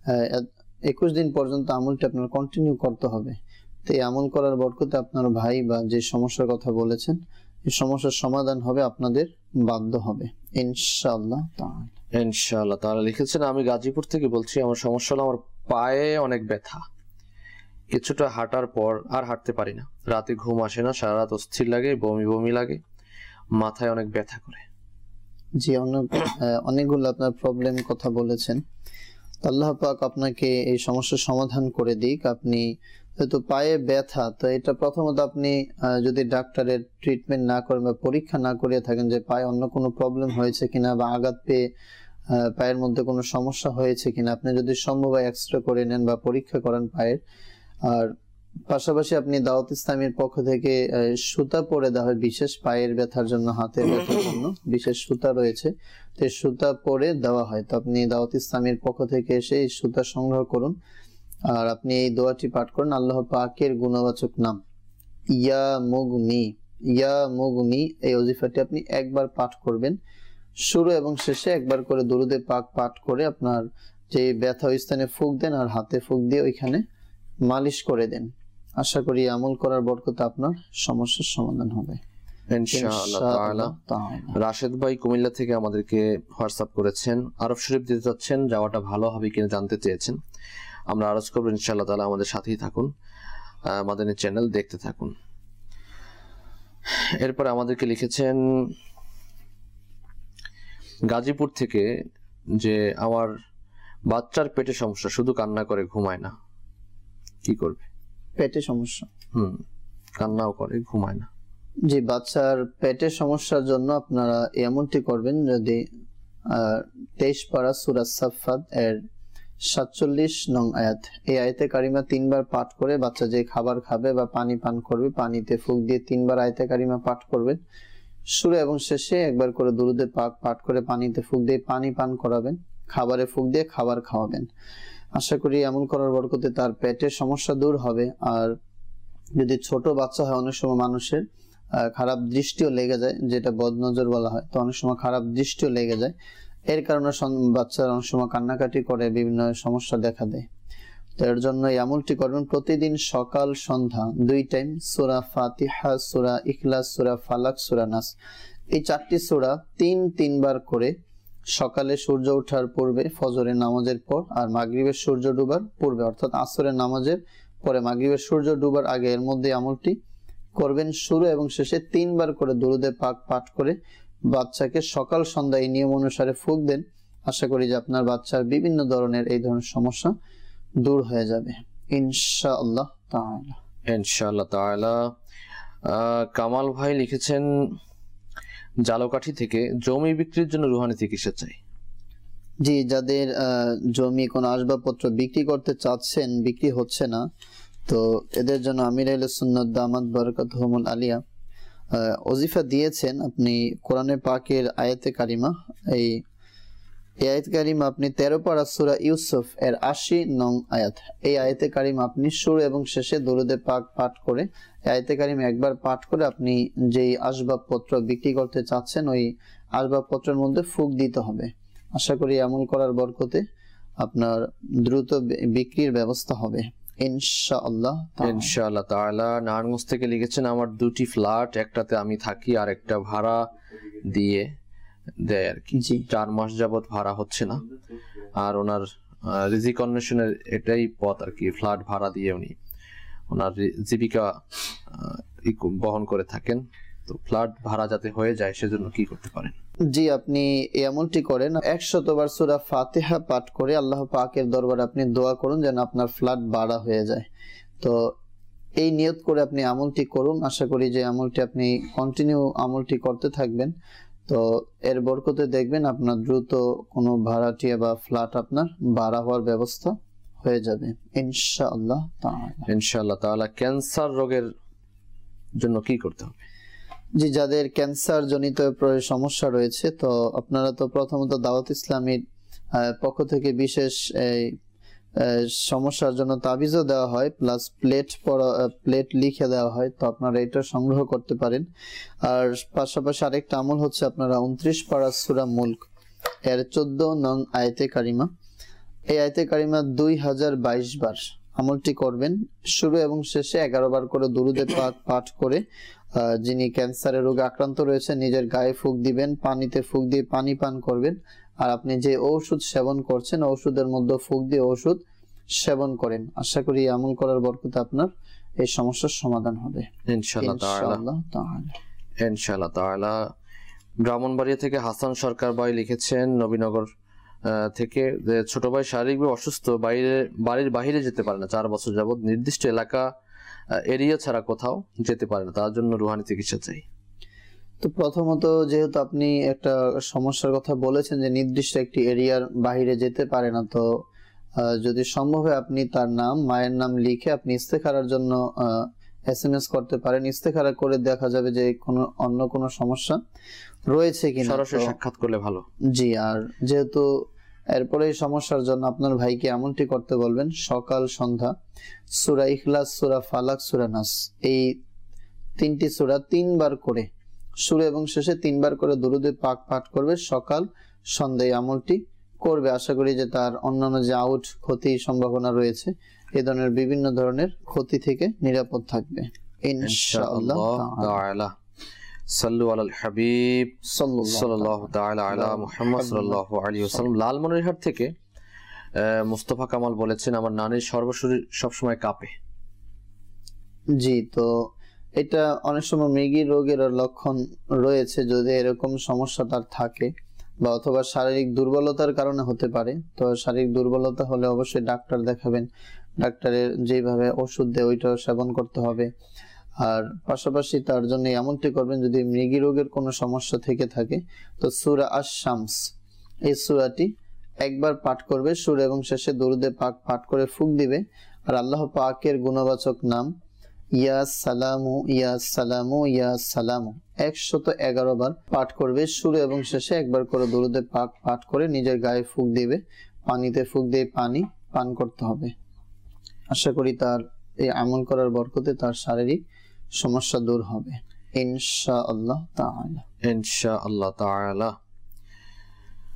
একুশ দিন পর্যন্ত আমলটি আপনার কন্টিনিউ করতে হবে। তো এই আমল করার বরকতে আপনার ভাই বা যে সমস্যার কথা বলেছেন এই সমস্যার সমাধান হবে, আপনাদের বাধ্য হবে ইনশাআল্লাহ তাআলা। ইনশাআল্লাহ তাআলা। লিখেছেন আমি গাজীপুর থেকে বলছি, আমার সমস্যা হলো আমার পায়ে অনেক ব্যথা, কিছুটা হাঁটার পর আর হাঁটতে পারি না, রাতে ঘুম আসে না, সারা রাত অস্থির লাগে, বমি বমি লাগে, মাথায় অনেক ব্যথা করে। জি, অনেক অনেকগুলো আপনার প্রবলেম কথা বলেছেন। আল্লাহ পাক আপনাকে এই সমস্যার সমাধান করে দিক। আপনি যেহেতু পায়ে ব্যথা, তো এটা প্রথমত আপনি যদি ডাক্তারের ট্রিটমেন্ট না করেন বা পরীক্ষা না করিয়ে থাকেন যে পায়ে অন্য কোনো প্রবলেম হয়েছে কিনা বা আঘাত পেয়ে পায়ের মধ্যে কোনো সমস্যা হয়েছে কিনা, আপনি যদি সম্ভব হয় এক্সরে করে নেন বা পরীক্ষা করেন পায়ের। আর পাশাপাশি আপনি দাওয়াত ইসলামের পক্ষ থেকে সুতা পরে দেওয়া হয় বিশেষ পায়ের ব্যথার জন্য, হাতের ব্যথার জন্য বিশেষ সুতা রয়েছে, তো সুতা পরে দেওয়া হয়। তো আপনি দাওয়াত ইসলামের পক্ষ থেকে এসে এই সুতা সংগ্রহ করুন আর আপনি এই দোয়াটি পাঠ করুন। আল্লাহ পাকের গুণবাচক নাম ইয়া মুগনি ইয়া মুগনি এই ওজিফাটি আপনি একবার পাঠ করবেন। শুরু এবং শেষে একবার করে দুরূদে পাক পাঠ করে আপনার যে ব্যথা ওই স্থানে ফুঁক দেন আর হাতে ফুঁক দিয়ে ওইখানে মালিশ করে দেন। আশা করি আমল করার বরকতে আপনার সমস্যার সমাধান হবে ইনশাআল্লাহ তাআলা। রাশেদ ভাই কুমিল্লা থেকে আমাদেরকে হোয়াটসঅ্যাপ করেছেন, আরব শরীফ যেতে চাচ্ছেন, যাওয়াটা ভালো হবে কিনা জানতে চেয়েছেন। আমরা আরজ করব ইনশাআল্লাহ তাআলা, আমাদের সাথেই থাকুন, আমাদের চ্যানেল দেখতে থাকুন। এরপর আমাদেরকে লিখেছেন গাজীপুর থেকে যে আমার বাচ্চার পেটে সমস্যা, শুধু কান্না করে, ঘুমায় না, কি করবে? পেটে সমস্যা, হুম কান্নাও করে, ঘুমায় না। জি, বাচ্চার পেটের সমস্যার জন্য আপনারা এমনটি করবেন, যদি তেইশ পারা সূরা সাফফাত এর সাতচল্লিশ নং আয়াত এই আয়াতে কারিমা তিনবার পাঠ করে বাচ্চা যে খাবার খাবে বা পানি পান করবে পানিতে ফুঁক দিয়ে তিনবার আয়াতে কারিমা পাঠ করবেন। শুরু এবং শেষে একবার করে দুরূদে পাক পাঠ করে পানিতে ফুঁক দিয়ে পানি পান করাবেন, খাবারে ফুঁক দিয়ে খাবার খাওয়াবেন। আশা করি এমন করার বরকতে তার পেটের সমস্যা দূর হবে। আর যদি ছোট বাচ্চা হয়, অনেক সময় মানুষের খারাপ দৃষ্টিও লেগে যায়, যেটা বদনজর বলা হয়, তো অনেক সময় খারাপ দৃষ্টিও লেগে যায়। এর কারণে বাচ্চারা অনেক সময় কান্নাকাটি করে, বিভিন্ন সমস্যা দেখা দেয়। তো এর জন্য এই আমলটি করবেন প্রতিদিন সকাল সন্ধ্যা দুই টাইম সূরা ফাতিহা, সূরা ইখলাস, সূরা ফালাক, সূরা নাস, এই চারটি সূরা তিন তিনবার করে সকালে সূর্য ওঠার পূর্বে, ফজরের নামাজের পর, আর মাগরিবের সূর্য ডুবার পূর্বে, অর্থাৎ আসরের নামাজের পরে মাগরিবের সূর্য ডুবার আগে, এর মধ্যে আমলটি করবেন। শুরু এবং শেষে তিনবার করে দুরূদে পাক পাঠ করে বাচ্চাকে সকাল সন্ধ্যা এই নিয়ম অনুসারে ফুঁক দেন। আশা করি যে আপনার বাচ্চার বিভিন্ন ধরনের এই ধরনের সমস্যা দূর হয়ে যাবে ইনশাআল্লাহ তাআলা। ইনশাআল্লাহ তাআলা। কামাল ভাই লিখেছেন জালকাঠি থেকে, জমি বিক্রির জন্য রুহানি চিকিৎসা চাই। জি, যাদের জমি কোনো আসবাবপত্র বিক্রি করতে চাচ্ছেন, বিক্রি হচ্ছে না, তো এদের জন্য আমির আহলে সুন্নাত দামাত বারাকাতুহুমুল আলিয়া ওজিফা দিয়েছেন। আপনি কোরআনে পাকের আয়াতে কারিমা, এই আয়াতে কারিমা আপনি তেরো পারা সূরা ইউসুফ এর আশি নং আয়াত, এই আয়াতে কারিমা আপনি শুরু এবং শেষে দরুদে পাক পাঠ করে, আয়াতে কারিমা একবার পাঠ করে আপনি যেই আসবাবপত্র বিক্রি করতে চাচ্ছেন ওই আসবাবপত্রের মধ্যে ফুঁক দিতে হবে। আশা করি আমল করার বরকতে আপনার দ্রুত বিক্রির ব্যবস্থা হবে ইনশাআল্লাহ ইনশাআল্লাহ তাআলা। নারায়ণগঞ্জ থেকে লিখেছেন, আমার দুটি ফ্ল্যাট, একটাতে আমি থাকি আর একটা ভাড়া দিয়ে দেয় আর কি। চার মাস যাবত ভাড়া হচ্ছে না, আর ওনার রিজিক অন্বেষণের এটাই পথ আর কি, ফ্ল্যাট ভাড়া দিয়ে উনি ওনার জীবিকা বহন করে থাকেন। তো ফ্ল্যাট ভাড়া যাতে হয়ে যায় সেজন্য কি করতে পারেন? জি, আপনি এই আমলটি করেন, একশতবার সূরা ফাতিহা পাঠ করে আল্লাহ পাকের দরবারে আপনি দোয়া করুন যেন আপনার ফ্ল্যাট ভাড়া হয়ে যায়। তো এই নিয়ত করে আপনি আমলটি করুন। আশা করি যে আমলটি আপনি কন্টিনিউ আমলটি করতে থাকবেন, তো এর বরকতে দেখবেন আপনার দ্রুত কোনো ভাড়াটিয়া বা ফ্ল্যাট আপনার ভাড়া হওয়ার ব্যবস্থা হয়ে যাবে ইনশাআল্লাহ তাআলা। ইনশাআল্লাহ তাআলা। ক্যান্সার রোগের জন্য কি করতে হবে? জি, যাদের ক্যান্সার জনিত সমস্যা রয়েছে, তো আপনারা তো প্রথমত দাওয়াত ইসলামীর পক্ষ থেকে বিশেষ এই সমস্যার জন্য তাবিজও দেওয়া হয়, প্লাস প্লেট প্লেট লিখে দেওয়া হয়, তো আপনারা এটা সংগ্রহ করতে পারেন। আর পাশাপাশি আরেকটা আমল হচ্ছে আপনারা উনত্রিশ পারা সূরা মুলক এর চোদ্দ নং আয়াতে কারিমা, এই আয়াতে কারিমা দুই হাজার বাইশ বার আমলটি করবেন। শুরু এবং শেষে এগারো বার করে দুরূদে পাক পাঠ করে যিনি ক্যান্সারের রোগে আক্রান্ত রয়েছে নিজের গায়ে ফুঁক দিবেন, পানিতে ফুঁক দিয়ে পানি পান করবেন। আর আপনি যে ঔষধ সেবন করছেন ওষুধের মধ্যে ফুঁক দিয়ে ওষুধ সেবন করেন। আশা করি আমল করার বরকতে আপনার এই সমস্যার সমাধান হবে ইনশাআল্লাহ তাআলা। ইনশাআল্লাহ তাআলা। ব্রাহ্মণবাড়িয়া থেকে হাসান সরকার ভাই লিখেছেন, নবীনগর থেকে, যে ছোট ভাই শারীরিকভাবে অসুস্থ, বাইরে বাড়ির বাইরে যেতে পারে না, চার বছর যাবত নির্দিষ্ট এলাকা এরিয়া ছাড়া কোথাও যেতে পারে না, তার জন্য রুহানি চিকিৎসা চাই। তো প্রথমত যেহেতু আপনি একটা সমস্যার কথা বলেছেন যে নির্দিষ্ট একটি এরিয়ার বাইরে যেতে পারে না, তো যদি সম্ভব হয় আপনি তার নাম, মায়ের নাম লিখে আপনি ইস্তেখারার জন্য এসএমএস করতে পারেন। ইস্তেখারা করে দেখা যাবে যে কোনো অন্য কোনো সমস্যা রয়েছে কিনা, সরাসরি সাক্ষাৎ করলে ভালো। জি, আর যেহেতু এরপরে এই সমস্যার জন্য আপনার ভাইকে এমনটি করতে বলবেন, সকাল সন্ধ্যা সূরা ইখলাস, সূরা ফালাক, সূরা নাস, এই তিনটি সূরা তিনবার করে শুরু এবং শেষে তিনবার করে দুরূদে পাক পাঠ করবে, সকাল সন্ধ্যায় আমলটি করবে। আশা করি যে তার অন্যান্য যে আউট ক্ষতির সম্ভাবনা রয়েছে এই ধরনের বিভিন্ন ধরনের ক্ষতি থেকে নিরাপদ থাকবে ইনশাআল্লাহ তাআলা। সাল্লু আলাল হাবিব সাল্লাল্লাহু তাআলা আলা মুহাম্মদ সাল্লাল্লাহু আলাইহি ওয়াসাল্লাম। লালমনিরহাট থেকে মুস্তাফা কামাল বলেছেন, আমার নানির সর্বশরীর সবসময় কাঁপে। জি, তো এটা অনেক সময় মৃগী রোগের লক্ষণ রয়েছে, যদি এরকম সমস্যা তার থাকে বা অথবা শারীরিক দুর্বলতার কারণে হতে পারে। তো শারীরিক দুর্বলতা হলে অবশ্যই ডাক্তার দেখাবেন, ডাক্তারের যেভাবে ওষুধ দেয় ওইটাও সেবন করতে হবে। আর পাশাপাশি তার জন্য এমনটি করবেন, যদি মৃগী রোগের কোনো সমস্যা থেকে থাকে তো সূরা আশ-শামস এই সূরাটি একবার পাঠ করবে, শুরু এবং শেষে দরুদে পাক পাঠ করে ফুঁক দিবে। আর আল্লাহ পাকের গুণবাচক নাম ইয়া সালামু ইয়া সালামু ইয়া সালামু একশত এগারো বার পাঠ করবে, শুরু এবং শেষে একবার করে দরুদে পাক পাঠ করে নিজের গায়ে ফুঁক দিবে, পানিতে ফুঁক দিয়ে পানি পান করতে হবে। আশা করি তার এই আমল করার বরকতে তার শারীরিক সমস্যা দূর হবে ইনশাআল্লাহ তাআলা। ইনশাআল্লাহ তাআলা।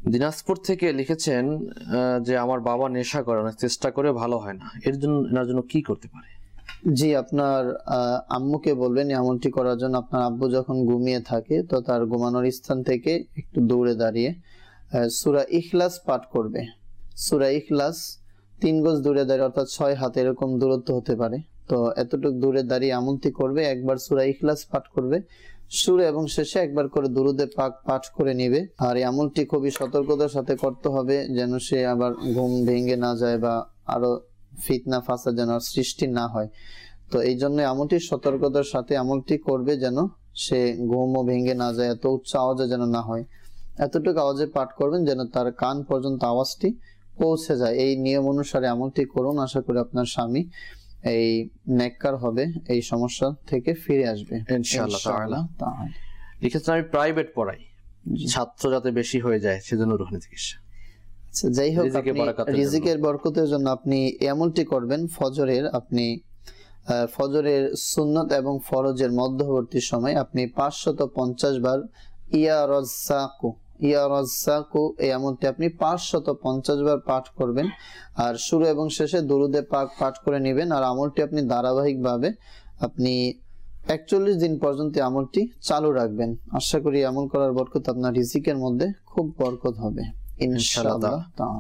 দিনাজপুর থেকে লিখেছেন যে আমার বাবা নেশা করে, অনেক চেষ্টা করে ভালো হয় না, এর জন্য এনার জন্য কি করতে পারে? জি, আপনার আম্মুকে বলবেন এমনটি করার জন্য। আপনার আব্বু যখন ঘুমিয়ে থাকে তো তার ঘুমানোর স্থান থেকে একটু দূরে দাঁড়িয়ে সূরা ইখলাস পাঠ করবে। সূরা ইখলাস তিন গজ দূরে দাঁড়িয়ে, অর্থাৎ ছয় হাত এরকম দূরত্ব হতে পারে, তো এতটুকু দূরে দাঁড়িয়ে আমলটি করবে। একবার সূরা ইখলাস পাঠ করবে, শুরু এবং শেষে একবার করে দুরুদে পাক পাঠ করে নিবে। আর এই আমলটি খুবই সতর্কতার সাথে করতে হবে, যেন সে আবার ঘুম ভেঙে না যায় বা আরো ফিতনা ফাসাদ যেন সৃষ্টি না হয়। তো এই জন্য আমলটি সতর্কতার সাথে আমলটি করবে, যেন সে ঘুমও ভেঙে না যায়, এত উচ্চ আওয়াজে যেন না হয়। এতটুকু আওয়াজে পাঠ করবেন যেন তার কান পর্যন্ত আওয়াজটি পৌঁছে যায়। এই নিয়ম অনুসারে আমলটি করুন, আশা করি আপনার স্বামী এই নেককার হবে, এই সমস্যা থেকে ফিরে আসবে ইনশাআল্লাহ তাআলা। লিখেছেন আমি প্রাইভেট পড়াই, ছাত্র যাতে বেশি হয়ে যায় সেজন্য রুহানি চিকিৎসা। যাই হোক, রিজিকের বরকতের জন্য আপনি আমলটি করবেন ফজরের, আপনি ফজরের সুন্নত এবং ফরজের মধ্যবর্তী সময় আপনি পাঁচশত পঞ্চাশ বার ইয়া রাজ্জাকু ইয়া রাজ্জাকু এই আমলটি আপনি পাঁচশত পঞ্চাশ বার পাঠ করবেন। আর শুরু এবং শেষে দুরুদে পাক পাঠ করে নেবেন। আর আমলটি আপনি ধারাবাহিক ভাবে আপনি একচল্লিশ দিন পর্যন্ত আমলটি চালু রাখবেন। আশা করি আমল করার বরকত আপনার রিজিকের মধ্যে খুব বরকত হবে ইনশাআল্লাহ।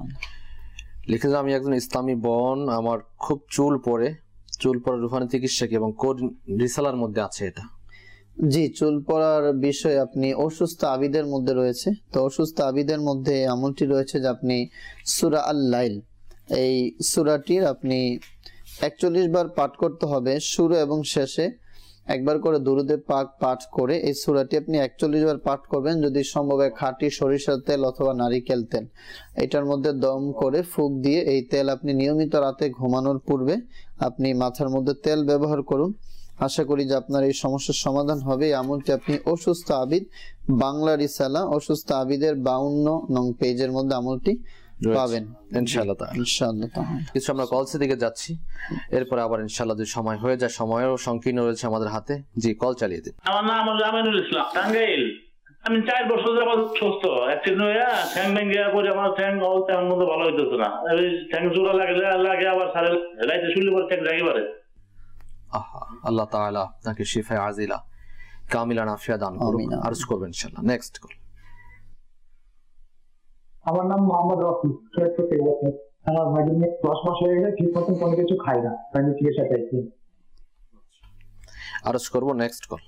লিখে আমি একজন ইসলামী বোন, আমার খুব চুল পড়ে, চুল পড়া রুহানি চিকিৎসা কি এবং কোন রিসালার মধ্যে আছে এটা? জি, চুল পড়ার বিষয় আপনি অসুস্থ আবিদের মধ্যে রয়েছে, তো অসুস্থ আবিদের মধ্যে আমলটি রয়েছে যে আপনি সূরা আল-লাইল, এই সূরাটির আপনি একচল্লিশ বার পাঠ করতে হবে। শুরু এবং শেষে একবার করে দুরুদে পাক পাঠ করে এই সূরাটি আপনি একচল্লিশ বার পাঠ করবেন। যদি সম্ভব হয় খাঁটি সরিষার তেল অথবা নারিকেল তেল, এটার মধ্যে দম করে ফুঁক দিয়ে এই তেল আপনি নিয়মিত রাতে ঘুমানোর পূর্বে আপনি মাথার মধ্যে তেল ব্যবহার করুন। আশা করি যে আপনার এই সমস্যার সমাধান হবে। আমলটি আপনি অসুস্থ আবিদ বাংলা রিসালা অসুস্থ আবিদের বাউন্ন নং পেজের মধ্যে আমলটি পাবেন ইনশাআল্লাহ তাআলা। ইনশাআল্লাহ তাআলা। কিছু আমরা কলসের দিকে যাচ্ছি, এরপর আবার ইনশাআল্লাহ যদি সময় হয়ে যায়, সময়ও সংকীর্ণ রয়েছে আমাদের হাতে। জি, কল চালিয়ে দিন। আমার নাম জামিনুল ইসলাম, টাঙ্গাইল। আমি চার বছর যাবত সুস্থ, অ্যাক্সিডেন্ট হয়ে ঠ্যাং ভেঙে পড়ে আমার ঠ্যাং তেমন মতো ভালো হইতেছে না। ঠ্যাং জোড়া লাগলে লাগে আবার সারে রাইতে শুনলে পরে ঠ্যাং জাগি পারে। আহা, আল্লাহ তাআলা আপনাকে শিফায়ে আজিলা কামিলা নাফিয়া দান করুন। আরজ করবেন ইনশাআল্লাহ। Next call. আমার নাম মোহাম্মদ রফি, আমার ভাগিনে দশ মাস হয়ে গেছে, ঠিক মতন কোনো কিছু খাই না, তাই চিকিৎসা চাইছি। আরজ করবো। Next call.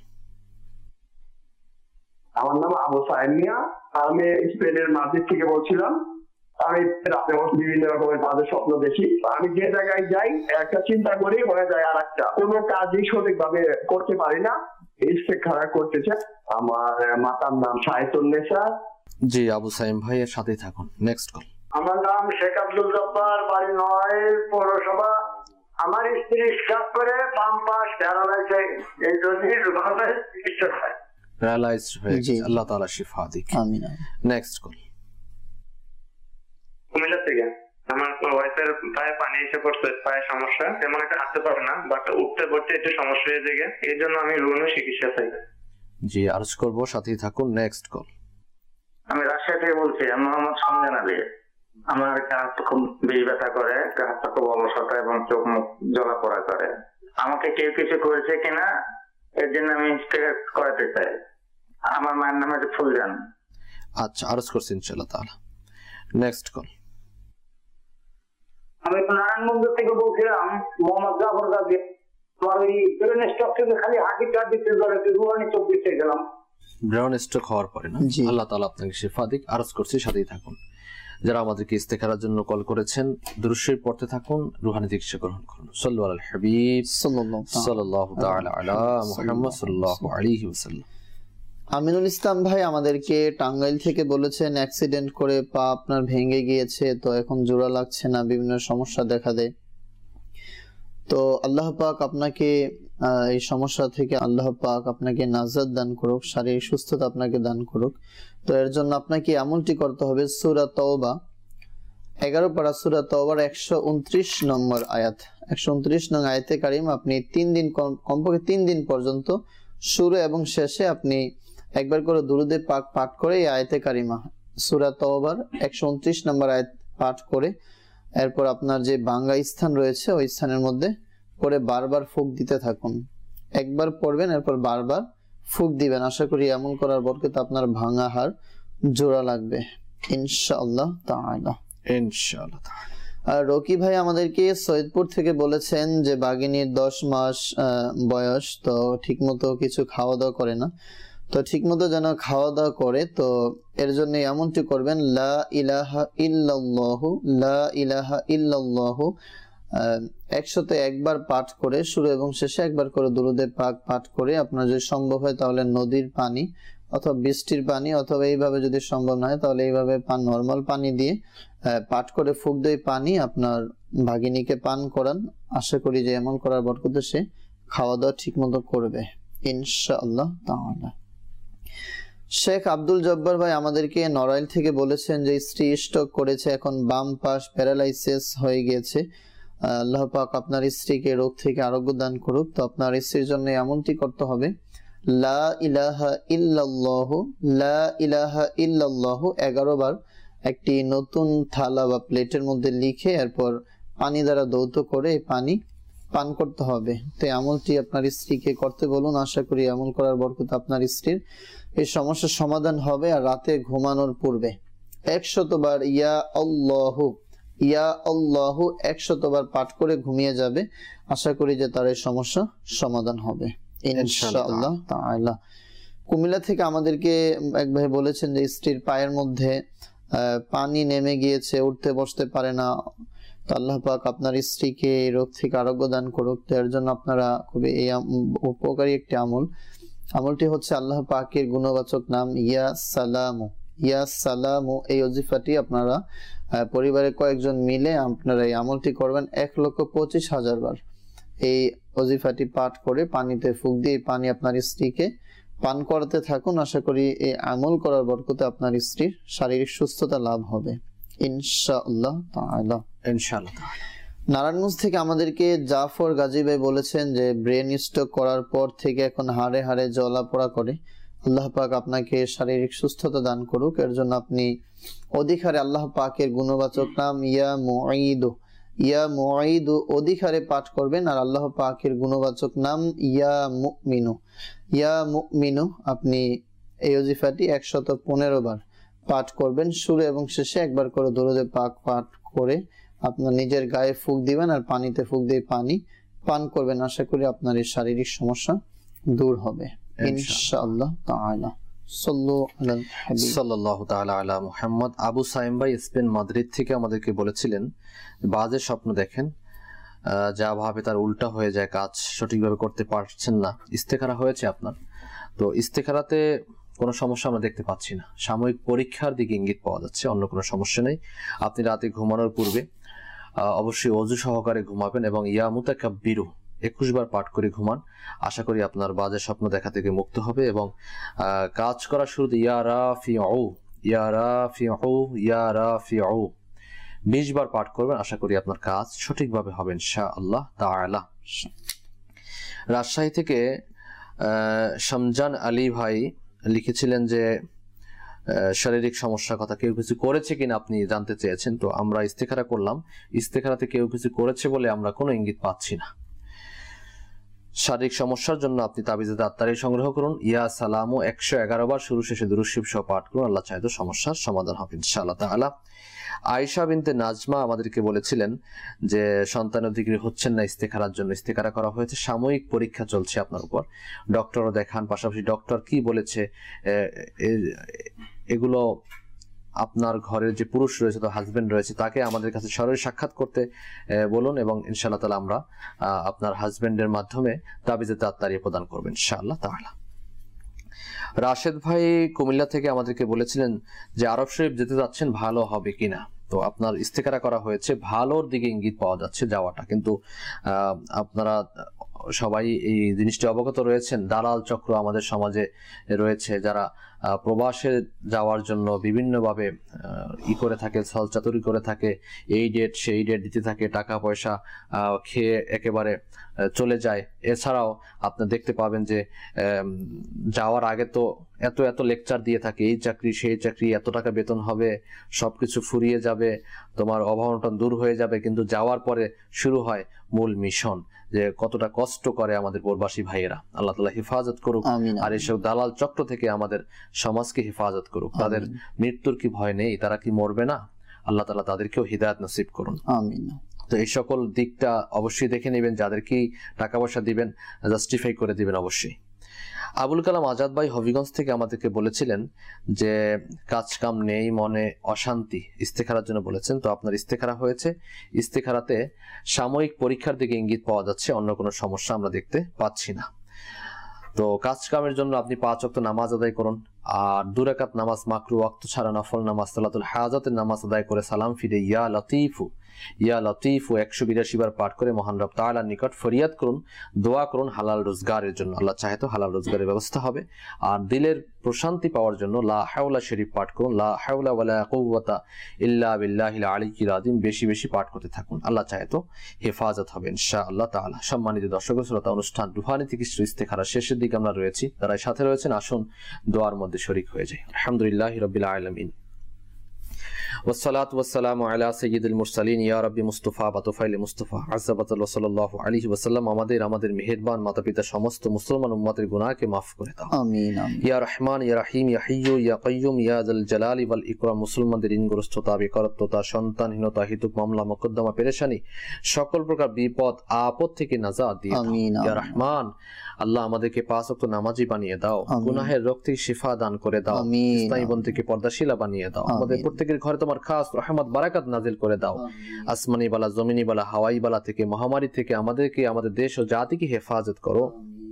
আমার নাম আবু সাইদ মিয়া, আমি স্পেনের মাদ্রিদ থেকে বলছিলাম। আমি রাতে বিভিন্ন রকমের বাজে স্বপ্ন দেখি। আমি যে জায়গায় যাই একটা চিন্তা করি, হয়ে যায় আর একটা, কোনো কাজই সঠিকভাবে করতে পারি না। ইস্তেখারা করতেছে। আমার মাতার নাম শায়তুন্নেসা। জি, আবু সাইম ভাই এর সাথেই থাকুন। Next call. আমার নাম শেখ আব্দুল জব্বার, বাড়ি নয় পৌরসভা। আমার স্ত্রী স্ট্রোক করে বাম পাশ প্যারালাইজ, এই জন্যই রুমালে চিকিৎসা হয়। প্যারালাইজ হয়ে গেছে, আল্লাহ তাআলা শিফা দিক। আমিন। Next call. কুমিল্লা থেকে আমার ওয়াইফের পায়ে পানি এসে পড়ছে, পায়ে সমস্যা, তেমন একটা হাঁটতে পারে না, বাট উঠতে বসতে একটু সমস্যা হয়ে যায়, এই জন্য আমি রুহানি চিকিৎসা চাই। জি, আরজ করবো, সাথেই থাকুন। Next call. আমি রাজশাহী থেকে বলছি, আমি মোহাম্মদ সঞ্জন আলী। আমার হাত খুব বেশি ব্যথা করে, হাতটা খুব অলসতা এবং চোখ মুখ জ্বলা পোড়া করে। আমাকে কেউ কিছু করেছে কিনা এর জন্য আমি করাতে চাই। আমার মায়ের নাম হচ্ছে ফুলজান। আচ্ছা, আরজ করছি ইনশাআল্লাহ তাআলা। Next call. আমি নারায়ণগঞ্জ থেকে বলছিলাম, মোহাম্মদ জাফর গাজী। আমার ওই ব্রেন স্ট্রোক থেকে খালি হাঁটি কাট দিতে ধরে রুহানি চোখ দিতে গেলাম। ব্রেন স্ট্রোক হওয়ার পরে না, আল্লাহ তাআলা আপনাকে শিফা দিক। আরজ করছি, সাথেই থাকুন। যারা আমাদেরকে ইস্তেখারার জন্য কল করেছেন, দুরূদ শরীফ পড়তে থাকুন, রুহানি চিকিৎসা গ্রহণ করুন। সাল্লু আলাল হাবিব সাল্লাল্লাহু তাআলা আলা মুহাম্মদ সাল্লাল্লাহু আলাইহি ওয়াসাল্লাম। আমিনুল ইসলাম ভাই আমাদেরকে টাঙ্গাইল থেকে বলেছেন অ্যাক্সিডেন্ট করে পা আপনার ভেঙে গিয়েছে, তো এখন জোড়া লাগছে না, বিভিন্ন সমস্যা দেখা দেয়। তো আল্লাহ পাক আপনাকে এই সমস্যা থেকে আল্লাহ পাক আপনাকে নাজাত দান করুক, শারীরিক সুস্থতা আপনাকে দান করুক। তো এর জন্য আপনাকে আমলটি করতে হবে সূরা তাওবা, এগারো পারা সূরা তাওবার একশো উনত্রিশ নম্বর আয়াত, একশো উনত্রিশ নং আয়াতে কারিম আপনি তিন দিন কমপক্ষে তিন দিন পর্যন্ত শুরু এবং শেষে আপনি একবার করে দুরুদে পাক পাঠ করে এই আয়াতে কারিমা সূরা তওবার একশো উনত্রিশ নম্বর আয়াত পাঠ করে এরপর আপনার যে ভাঙ্গা স্থান রয়েছে ওই স্থানের মধ্যে করে বারবার ফুঁক দিতে থাকুন। একবার পড়বেন এরপর বারবার ফুঁক দিবেন। আশা করি এমন করার বরকতে আপনার ভাঙা হাড় জোড়া লাগবে ইনশাআল্লাহ তাআলা। ইনশাআল্লাহ। আর রকি ভাই আমাদেরকে সৈয়দপুর থেকে বলেছেন যে বাগিনীর দশ মাস বয়স, তো ঠিকমতো কিছু খাওয়া দাওয়া করে না, তো ঠিকমতো যেন খাওয়া দাওয়া করে, তো এর জন্য এমনটি করবেন লা ইলাহা ইল্লাল্লাহু লা ইলাহা ইল্লাল্লাহু একশত একবার পাঠ করে শুরু এবং শেষে একবার করে দুরূদে পাক পাঠ করে আপনার যদি সম্ভব হয় তাহলে নদীর পানি অথবা বৃষ্টির পানি অথবা এইভাবে যদি সম্ভব না হয় তাহলে এইভাবে পান নরমাল পানি দিয়ে পাঠ করে ফুঁক দিয়ে পানি আপনার ভাগিনীকে পান করান। আশা করি যে এমন করার বরকতে সে খাওয়া দাওয়া ঠিক মতো করবে ইনশাআল্লাহ তাআলা। শেখ আব্দুল জব্বার ভাই আমাদেরকে নড়াইল থেকে বলেছেন যে স্ত্রী স্ট্রোক করেছে, এখন বাম পাশ প্যারালাইসিস হয়ে গিয়েছে। আল্লাহ পাক আপনার স্ত্রীকে রোগ থেকে আরোগ্য দান করুক। তো আপনার স্ত্রীর জন্য এমনটি করতে হবে লা ইলাহা ইল্লাল্লাহু লা ইলাহা ইল্লাল্লাহু এগারো বার একটি নতুন থালা বা প্লেটের মধ্যে লিখে এরপর পানি দ্বারা দৌত করে পানি পান করতে হবে। তো আমলটি আপনার স্ত্রীকে করতে বলুন। আশা করি আমল করার বরকতে আপনার স্ত্রীর এই সমস্যার সমাধান হবে। আর রাতে ঘুমানোর পূর্বে একশতবার ইয়া আল্লাহু ইয়া আল্লাহু একশতবার পাঠ করে ঘুমিয়ে যাবে। আশা করি যে তার এই সমস্যা সমাধান হবে ইনশাআল্লাহ তাআলা। কুমিল্লা থেকে আমাদেরকে এক ভাই বলেছেন যে স্ত্রীর পায়ের মধ্যে পানি নেমে গিয়েছে, উঠতে বসতে পারে না। তো আল্লাহ পাক আপনার স্ত্রীকে এই রোগ থেকে আরোগ্য দান করুক। এর জন্য আপনারা খুবই এই উপকারী একটি আমল, আমলটি হচ্ছে আল্লাহ পাকের গুণবাচক নাম ইয়া সালামু ইয়া সালামু। এই ওজিফাটি আপনারা পরিবারের কয়েকজন মিলে আপনারা এই আমলটি করবেন এক লক্ষ পঁচিশ হাজার বার। এই ওজিফাটি পাঠ করে পানিতে ফুঁক দিয়ে পানি আপনার স্ত্রীকে পান করাতে থাকুন। আশা করি এই আমল করার বরকতে আপনার স্ত্রীর শারীরিক সুস্থতা লাভ হবে ইনশাআল্লাহ তাআলা ইনশাআল্লাহ। নারায়ণগঞ্জ থেকে আমাদেরকে জাফর গাজী ভাই বলেছেন যে ব্রেন স্ট্রোক করার পর থেকে এখন হাড়ে হাড়ে জ্বলাপোড়া করে। আল্লাহ পাক আপনাকে শারীরিক সুস্থতা দান করুক। এর জন্য আপনি অধিক হারে আল্লাহ পাকের গুণবাচক নাম ইয়া মুঈদু ইয়া মুঈদু অধিক হারে পাঠ করবেন। আর আল্লাহ পাকের গুণবাচক নাম ইয়া মুমিনু ইয়া মুমিনু আপনি এই ওজিফাটি একশত পনেরো বার পাঠ করবেন। শুরু এবং শেষে একবার করে দরুদে পাক পাঠ করে আপনার নিজের গায়ে ফুঁক দিবেন আর পানিতে ফুঁক দিয়ে পানি পান করবেন। আশা করি আপনার এই শারীরিক সমস্যা দূর হবে ইনশাআল্লাহ তাআলা। সাল্লাল্লাহু তাআলা আলা মুহাম্মদ। আবু সাইম ভাই স্পেন মাদ্রিদ থেকে আমাদেরকে বলেছিলেন বাজে স্বপ্ন দেখেন, যা ভাবে তার উল্টা হয়ে যায়, কাজ সঠিকভাবে করতে পারছেন না। ইস্তেখারা হয়েছে আপনার, তো ইস্তেখারাতে কোনো সমস্যা আমরা দেখতে পাচ্ছি না, সাময়িক পরীক্ষার দিকে ইঙ্গিত পাওয়া যাচ্ছে, অন্য কোনো সমস্যা নেই। আপনি রাতে ঘুমানোর পূর্বে অবশ্যই ওযু সহকারে ঘুমাবেন এবং ইয়া মুতাকাব্বিরু একুশ বার পাঠ করে ঘুমান। আশা করি আপনার বাজে স্বপ্ন দেখা থেকে মুক্ত হবে। এবং কাজ করার শুরুতে ইয়া রাফিউ ইয়া রাফিউ ইয়া রাফিউ বিশ বার পাঠ করবেন। আশা করি আপনার কাজ সঠিকভাবে হবে ইনশাআল্লাহ তাআলা। রাজশাহী থেকে শামজান আলী ভাই লিখেছিলেন যে শারীরিক সমস্যার কথা, কেউ কিছু করেছে কিনা আপনি জানতে চেয়েছেন। তো আমরা ইস্তেখারা করলাম, ইস্তেখারাতে কেউ কিছু করেছে বলে আমরা কোনো ইঙ্গিত পাচ্ছি না। শারীরিক সমস্যার জন্য আপনি তাবিজে আত্মারি সংগ্রহ করুন, ইয়া সালামু একশো এগারো বার শুরু শেষে দুরূদ শরীফ সহ পাঠ করুন। আল্লাহ চাইতো সমস্যার সমাধান হবে ইনশাআল্লাহ তাআলা। আয়েশা বিনতে নাজমা আমাদেরকে বলেছিলেন যে সন্তান অধিকারী হচ্ছেন না, ইস্তেখারার জন্য ইস্তেখারা করা হয়েছে, সাময়িক পরীক্ষা চলছে আপনার উপর, ডক্টরও দেখান, পাশাপাশি ডক্টর কি বলেছে এগুলো আপনার ঘরের যে পুরুষ রয়েছে, তো হাজবেন্ড রয়েছে, তাকে আমাদের কাছে সরাসরি সাক্ষাৎ করতে বলুন এবং ইনশাআল্লাহ তাআলা আমরা আপনার হাজবেন্ডের মাধ্যমে তাবিজে তাত্তারি প্রদান করবেন ইনশাআল্লাহ তাআলা। রাশেদ ভাই কুমিল্লা থেকে আমাদেরকে বলেছিলেন যে আরব শরীফ যেতে যাচ্ছেন, ভালো হবে কিনা। তো আপনার ইস্তেখারা করা হয়েছে, ভালোর দিকে ইঙ্গিত পাওয়া যাচ্ছে যাওয়াটা, কিন্তু আপনারা সবাই এই জিনিসটি অবগত রয়েছেন, দালাল চক্র আমাদের সমাজে রয়েছে যারা প্রবাসে যাওয়ার জন্য বিভিন্নভাবে ই করে থাকে, ছলচাতুরি করে থাকে, এই ডেট সেই ডেট দিতে থাকে, টাকা পয়সা খেয়ে একেবারে চলে যায়। এছাড়াও আপনি দেখতে পাবেন যে যাওয়ার আগে তো এত এত লেকচার দিয়ে থাকে, এই চাকরি সেই চাকরি, এত টাকা বেতন হবে, সবকিছু ফুরিয়ে যাবে, তোমার অভাব অনটন দূর হয়ে যাবে, কিন্তু যাওয়ার পরে শুরু হয় মূল মিশন, যে কতটা কষ্ট করে আমাদের প্রবাসী ভাইয়েরা। আল্লাহ তাআলা হেফাজত করুক, আর এসব দালাল চক্র থেকে আমাদের সমাজকে হেফাজত করুক। তাদের মৃত্যুর কি ভয় নেই? তারা কি মরবে না? আল্লাহ তাআলা তাদেরকেও হিদায়াত নসিব করুন। আমিন। তো এই সকল দিকটা অবশ্যই দেখে নেবেন, যাদেরকেই টাকা পয়সা দিবেন জাস্টিফাই করে দিবেন অবশ্যই। আবুল কালাম আজাদ ভাই হবিগঞ্জ থেকে আমাদেরকে বলেছিলেন যে কাজ কাম নেই, মনে অশান্তি, ইস্তেখারার জন্য বলেছেন। তো আপনার ইস্তেখারা হয়েছে, ইস্তেখারাতে সাময়িক পরীক্ষার দিকে ইঙ্গিত পাওয়া যাচ্ছে, অন্য কোনো সমস্যা আমরা দেখতে পাচ্ছি না। তো কাজ কামের জন্য আপনি পাঁচ ওয়াক্ত নামাজ আদায় করুন, আর দুই রাকাত নামাজ মাকরু ওয়াক্ত ছাড়া নফল নামাজ সালাতুল হাজাতের নামাজ আদায় করে সালাম ফিরে ইয়া লতিফু ইয়া লতিফু একশো বিরাশি বার পাঠ করে মহান রব তাআলার নিকট ফরিয়াদ করুন, দোয়া করুন হালাল রোজগারের জন্য। আল্লাহ চাহে তো হালাল রোজগারের ব্যবস্থা হবে। আর দিলের প্রশান্তি পাওয়ার জন্য লা হাওলা শরীফ পাঠ করুন, লা হাওলা ওয়ালা কুওয়াতা ইল্লা বিল্লাহিল আলিয়্যিল আযীম, বেশি বেশি পাঠ করতে থাকুন। আল্লাহ চাহে তো হেফাজত হবে ইনশাআল্লাহ তাআলা। সম্মানিত দর্শক শ্রোতা, অনুষ্ঠান রুহানি থেকে ইস্তেখারা শেষের দিকে আমরা রয়েছি। যারা সাথে রয়েছেন আসুন দোয়ার মধ্যে শরীক হয়ে যাই। আলহামদুলিল্লাহি রাব্বিল আলামিন, والصلاة والسلام على سيد المرسلين يا رب মুস্তাফা বাতফাইল মুস্তাফা আযযাবাতাল্লাহ সাল্লাল্লাহু আলাইহি ওয়াসাল্লাম। আমাদের আমাদের মেহেরবান মাতা পিতা সমস্ত মুসলমান উম্মতের গুনাহকে maaf করে দাও। আমিন আমিন। ইয়া রহমান ইয়া রহিম ইয়া হাইয়্যু ইয়া কাইয়্যুম ইয়া যাল জালালি ওয়াল ইকরাম। মুসলমানদের ঋণগ্রস্ততা, বেকারত্বতা, সন্তানহীনতা, হিতুক মামলা মোকদ্দমা পেরেশানি, সকল প্রকার বিপদ আপদ থেকে নাজাত দিয়ে দাও। আমিন। ইয়া রহমান, আল্লাহ আমাদেরকে পাঁচ ওয়াক্ত নামাজি বানিয়ে দাও, গুনাহের রোগ থেকে শিফা দান করে দাও, ইসলামী বোন থেকে পর্দাশীলা বানিয়ে দাও। আমাদের প্রত্যেকের ঘরে তোমার খাস রহমত বারাকাত নাজিল করে দাও। আসমানি বালা, জমিনি বালা, হাওয়াই বালা থেকে, মহামারী থেকে আমাদেরকে, আমাদের দেশ ও জাতিকে হেফাজত করো।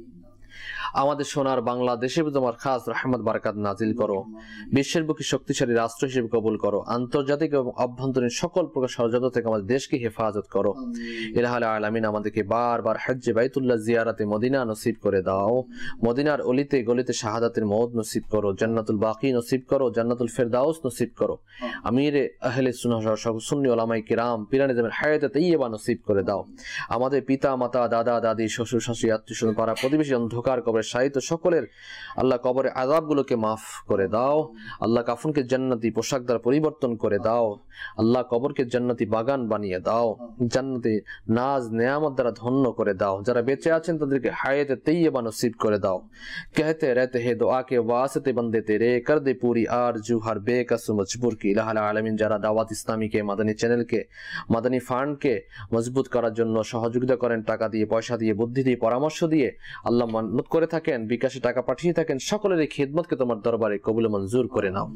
আমাদের সোনার বাংলাদেশে তোমার খাস রহমত বারাকাত নাজিল করো। বিশ্বের বুকে শক্তিশালী রাষ্ট্র হিসেবে কবুল করো। আন্তর্জাতিক এবং অভ্যন্তরীণ সকল প্রকার ষড়যন্ত্র থেকে আমাদের দেশকে হেফাজত করো। ইলাহুল আলামিন, আমাদেরকে বারবার হজ্জে বাইতুল্লাহ জিয়ারাতে মদিনা নসিব করে দাও। মদিনার অলিতে গলিতে শাহাদাতের মওত নসিব করো। জান্নাতুল বাকি নসিব করো। জান্নাতুল ফেরদাউস নসিব করো। আমিরে আহলে সুন্নাহ সুন্নি উলামায়ে কিরাম পিরানে জামের হায়াতে তাইয়্যিবা নসিব করে দাও। আমাদের পিতা মাতা, দাদা দাদি, শ্বশুর শাশুড়ি, আত্মীয় স্বজন, পাড়া প্রতিবেশী, অন্ধকার কবরের শাহিদ সকলের আল্লাহ কবরের আযাবগুলোকে মাফ করে দাও। আল্লাহ কাফনকে জান্নাতি পোশাক দ্বারা পরিবর্তন করে দাও। আল্লাহ কবরকে জান্নাতি বাগান বানিয়ে দাও। জান্নাতি নাজ নেয়ামত দ্বারা ধন্য করে দাও। যারা বেঁচে আছেন তাদেরকে হায়াতে তাইয়্যিবা নসিব করে দাও। कहते रहते हैं दुआ के वास्ते बंदे तेरे, कर दे पूरी आरजू हर बेकसू मजबूर की। ইলাহুল আলামিন, যারা দাওয়াত ইসলামীকে, মাদানী চ্যানেলকে, মাদানী ফান্ডকে মজবুত করার জন্য সহযোগিতা করেন, টাকা দিয়ে, পয়সা দিয়ে, বুদ্ধি দিয়ে, পরামর্শ দিয়ে, আল্লাহ মান্নত করে থাকেন, বিকাশে টাকা পাঠিয়ে থাকেন, সকলের এই খিদমতকে তোমার দরবারে কবুল মঞ্জুর করে নাও।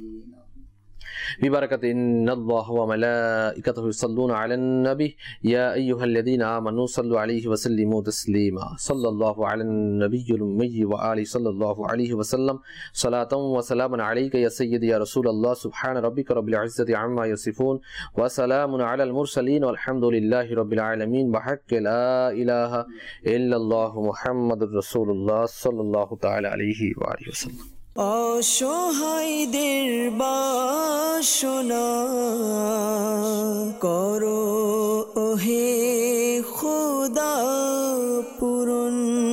ببركة إن الله وملائكته يصلون على النبي يا أيها الذين آمنوا صلوا عليه وسلموا تسليما صلى الله على النبي الأمي وآله صلى الله عليه وسلم صلاة وسلاما عليك يا سيدي يا رسول الله سبحان ربك رب العزة عما يصفون وسلام على المرسلين والحمد لله رب العالمين بحق لا إله إلا الله محمد رسول الله صلى الله تعالى عليه وآله وسلم। অসহায়দের বাসনা করো ওহে খোদা পূরণ।